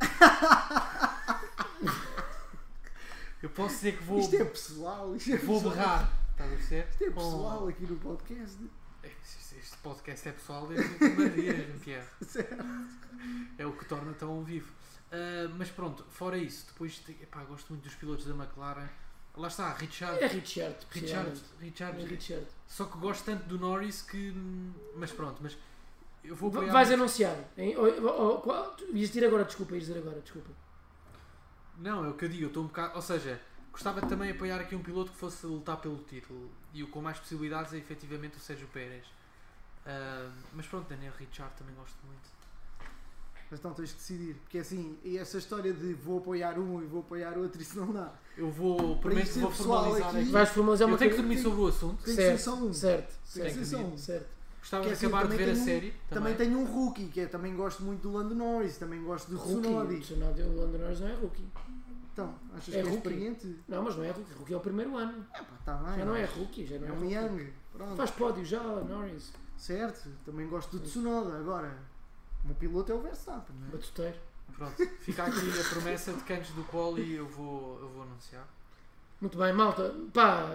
Eu posso dizer que vou. Isto é pessoal, isto é Vou pessoal. berrar. Estás a perceber? Isto é pessoal aqui no podcast. Este podcast é pessoal desde o primeiro dia, Jean-Pierre. Certo. É o que torna tão vivo. Mas pronto, fora isso, depois gosto muito dos pilotos da McLaren. Lá está, Richard. É Richard, possivelmente. É Richard. Richard. Só que gosto tanto do Norris que. Mas pronto, mas eu vou apoiar. Vais anunciar. Ias dizer agora, desculpa. Não, é o que eu digo, eu estou um bocado. Ou seja, gostava de também apoiar aqui um piloto que fosse lutar pelo título. E o com mais possibilidades é efetivamente o Sérgio Pérez. Mas pronto, Daniel Ricciardo também gosto muito. Então tens de decidir, porque assim, e essa história de vou apoiar um e vou apoiar outro, isso não dá. Eu vou, Para prometo isto que vou ser pessoal formalizar aqui, aqui. Vais formalizar Eu uma tenho que coisa. dormir sobre o assunto. Tem que ser só um. Certo, Tem que ser só um. certo. Gostava Que de assim, acabar de também ver a tenho um- série. Também tenho um rookie, que é, também gosto muito do Lando Norris, também gosto do Rookie. Tsunoda. Tsunoda, o Lando Norris não é rookie. Então, achas É que é rookie. experiente? Não, mas não é rookie. Rookie é o primeiro ano. Tá bem. Já não é rookie, já não É é um rookie. Young. Pronto. Faz pódio já, Norris. Certo, também gosto do Tsunoda. Agora, o meu piloto é o Verstappen, não é? Batuteiro. Pronto, fica aqui a promessa de que antes do quali eu vou anunciar. Muito bem, malta. Pá,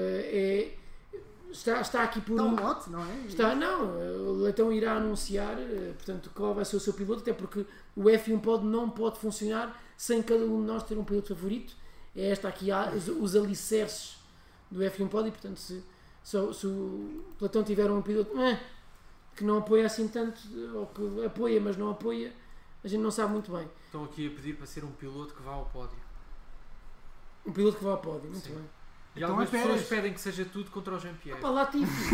está aqui por... Está um lote, não é? Está, não, o Leitão irá anunciar, portanto, qual vai ser o seu piloto, até porque o F1 não pode funcionar sem cada um de nós ter um piloto favorito. É esta aqui os alicerces do F1 Pod e, portanto, se o Platão tiver um piloto que não apoia assim tanto, ou que apoia, mas não apoia, a gente não sabe muito bem. Estão aqui a pedir para ser um piloto que vá ao pódio. Um piloto que vá ao pódio, muito Sim. bem. E Então algumas é Pérez. pessoas pedem que seja tudo contra o Jean-Pierre. Opa, Latifi,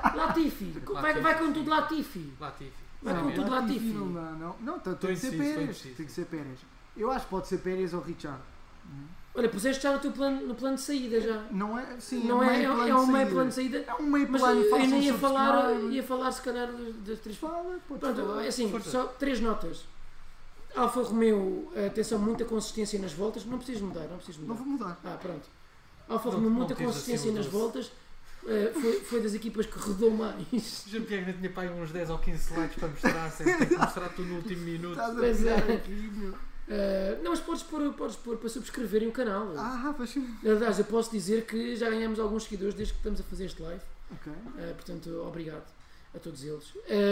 vai com tudo Latifi. Latifi. Vai com Não, tudo Latifi. Não dá, não. Não, tem Estou que ser indeciso, Pérez. estou indeciso. Tem que ser Pérez. Eu acho que pode ser Pérez ou Richard. Olha, puseste já no plano de saída já. Não é? Sim, Não é um meio plano de saída. É um meio Mas plano, eu façam nem subscribe. ia falar se calhar das três. Fala, pode Pronto, falar. é assim, Força. só 3 notas. Alfa Romeo, atenção, muita consistência nas voltas. Não precisas mudar, não precisas Não mudar. vou mudar. Ah, pronto. Alfa Não- Romeo, não muita tens consistência assim um nas doce. voltas. Foi das equipas que rodou mais. O Jean-Pierre ainda tinha para aí uns 10 ou 15 slides para mostrar, sempre tem que mostrar tudo no último minuto. Estás a Pois é. pegar aqui, meu. Não, mas podes pôr para subscreverem o canal. Pois sim. Aliás, eu posso dizer que já ganhamos alguns seguidores desde que estamos a fazer este live. Ok. Portanto, obrigado a todos eles.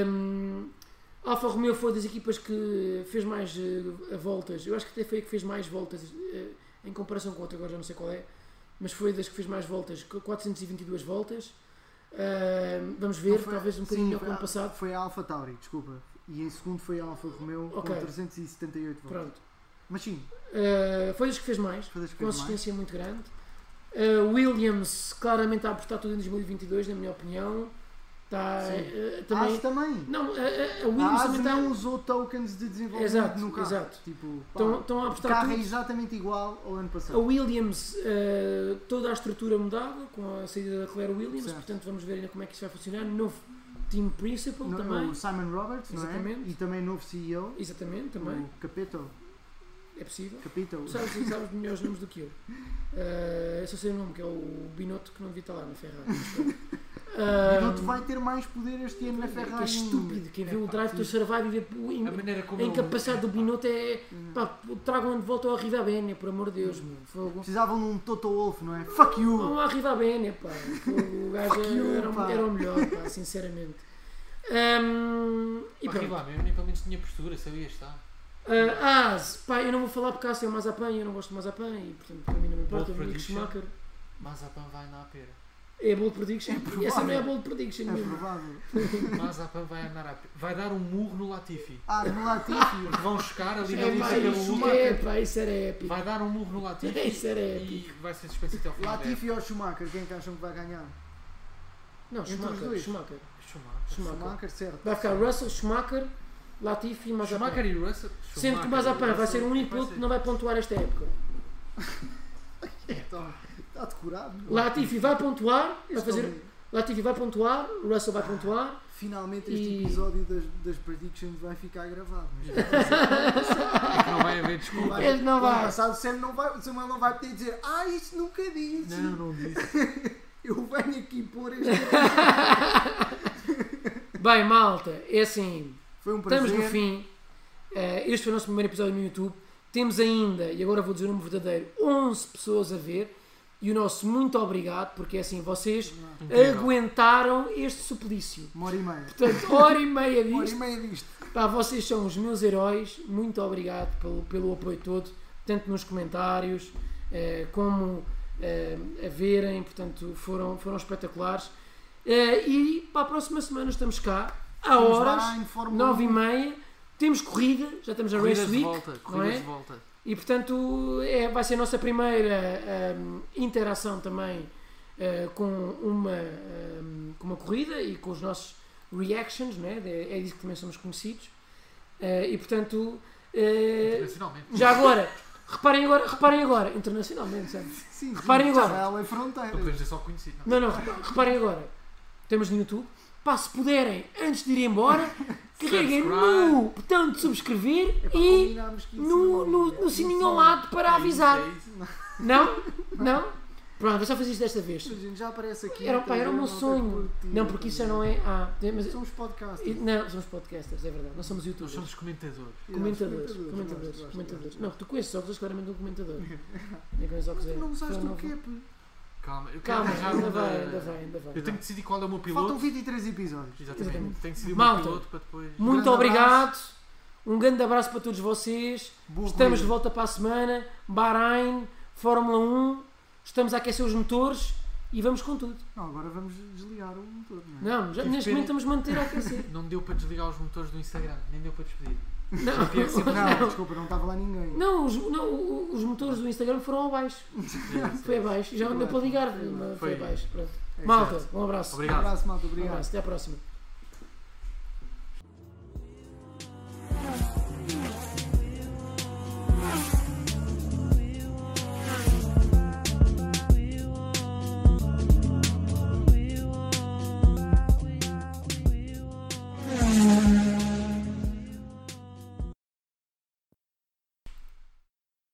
Alfa Romeo foi das equipas que fez mais voltas. Eu acho que até foi a que fez mais voltas em comparação com outra, agora já não sei qual é. Mas foi das que fez mais voltas, 422 voltas. Vamos ver, Não foi- talvez um sim, bocadinho melhor que foi o ano passado. Foi a Alfa Tauri, desculpa. E em segundo foi a Alfa Romeo Ok. com 378 voltas. Pronto. Mas sim, Foi das que fez mais, foi das que fez mais. consistência muito grande. Williams claramente está a apostar tudo em 2022, na minha opinião. Está Sim. também. Haas também. Não, a A Williams Haas também está. não usou tokens de desenvolvimento Exato, no carro. exato. Tipo, Estão a o apostar carro é tudo. exatamente igual ao ano A passado. Williams, toda a estrutura mudada com a saída da Claire Williams, Certo. portanto vamos ver ainda como é que isso vai funcionar. Novo team principal No- também. O Simon Roberts, não é? Exatamente. E também novo CEO, Exatamente, também. o Capito. É possível. Capito. Tu sabes melhores nomes do que eu. Eu só sei o nome, que é o Binotto, que não devia estar lá na Ferrari. Mas pronto. Binotto vai ter mais poder este ano na Que Ferrari. é estúpido. Quem vê o Drive to Survive e vê A maneira como a ele- incapacidade do Binotto é. Pá, tragam de volta ao Arriva Bene, por amor de Deus, meu. Fogo. Precisavam de um Toto Wolff, não é? Fuck you! Não há Arriva Bene, pá. O gajo Fuck you, pá. era o melhor, pá, sinceramente. E Pá, pronto. lá mesmo, nem pelo menos tinha postura, sabia estar. Pá, eu não vou falar porque há é o Mazepin e eu não gosto de Mazepin e portanto para mim não me importa. O Bold Mick prediction. Schumacher Mazepin vai na pera. é bold prediction. É provável. E essa não é bold prediction É mesmo. provável. Mazepin vai andar a pera. Vai dar um murro no Latifi. No Latifi. Porque vão chocar ali na É, lista pá, pelo isso, último. pá, isso era épico. Vai dar um murro no Latifi Isso era épico. e vai ser suspenso até ao final. Latifi ou Schumacher, quem é que acham que vai ganhar? Não, Entre os Schumacher, dois. Schumacher. Schumacher. Schumacher, certo. Vai ficar Russell, Schumacher, Latifi e Mazepin. Schumacher e Russell. Sendo que o Mazepin vai ser o único piloto que não vai pontuar esta época. Está decorado. Latifi vai pontuar, vai Isso fazer. também. Latifi vai pontuar, Russell vai pontuar. Finalmente este E- episódio das predictions vai ficar gravado. Mas É que não vai haver desculpa. Este não vai. Passado, o Samuel não vai poder dizer isso nunca disse. Não disse. Eu venho aqui pôr este. Bem, malta, é assim. Foi um prazer. Estamos no fim. Este foi o nosso primeiro episódio no YouTube. Temos ainda, e agora vou dizer o número verdadeiro, 11 pessoas a ver. E o nosso muito obrigado, porque é assim, vocês Incrível. aguentaram este suplício. 1h30. Portanto, hora e meia 1h30 disto. disto. Pá, vocês são os meus heróis. Muito obrigado pelo apoio todo, tanto nos comentários como a verem. Portanto, foram espetaculares. E para a próxima semana estamos cá, a Vamos horas, lá em Fórmula 9h30. Temos corrida, já estamos a Race Corridas de Week. volta. não Corridas é? de volta. E portanto vai ser a nossa primeira interação também com uma corrida e com os nossos reactions, né? É disso que também somos conhecidos. E portanto, Internacionalmente. já agora, reparem agora, internacionalmente, sabe? Sim, Reparem agora. Ela é Não fronteira. podemos dizer só conhecido. Não. Não, reparem agora. Temos no YouTube. Pá, se puderem, antes de ir embora, carreguem no botão de subscrever É para e combinarmos que isso no sininho ao lado para avisar. É isso. Não? Não? Pronto, eu só fiz isto desta vez. A gente já aparece aqui. Era o meu sonho. Não, porque isso já não é. Mas, Somos podcasters. não, somos podcasters, é verdade. Não somos Nós youtubers. somos comentadores. Comentadores. Não, tu com esses óculos és claramente um comentador. Nem com esses óculos Tu não usaste Não, o cap. Calma, eu quero Calma, arranjar ainda uma- vai. Eu tenho que decidir qual é o meu piloto. Faltam 23 episódios. Exatamente. Exatamente. Tenho que decidir o Malta, meu piloto para depois. Muito grande obrigado. Um grande abraço para todos vocês. Boa Estamos corrida. de volta para a semana. Bahrein, Fórmula 1. Estamos a aquecer os motores e vamos com tudo. Não, agora vamos desligar o motor, não é? Não, já, Tive neste pena- momento estamos a manter a aquecer. Não deu para desligar os motores do Instagram, nem deu para despedir. Não, Tinha que ser- Não, desculpa, não estava lá ninguém. não, os motores do Instagram foram abaixo. Foi abaixo. Já não deu para ligar. Foi Foi. abaixo. Pronto. É Malta, certo. um abraço. Obrigado. Um abraço, malta. Um Obrigado. abraço. Até à próxima.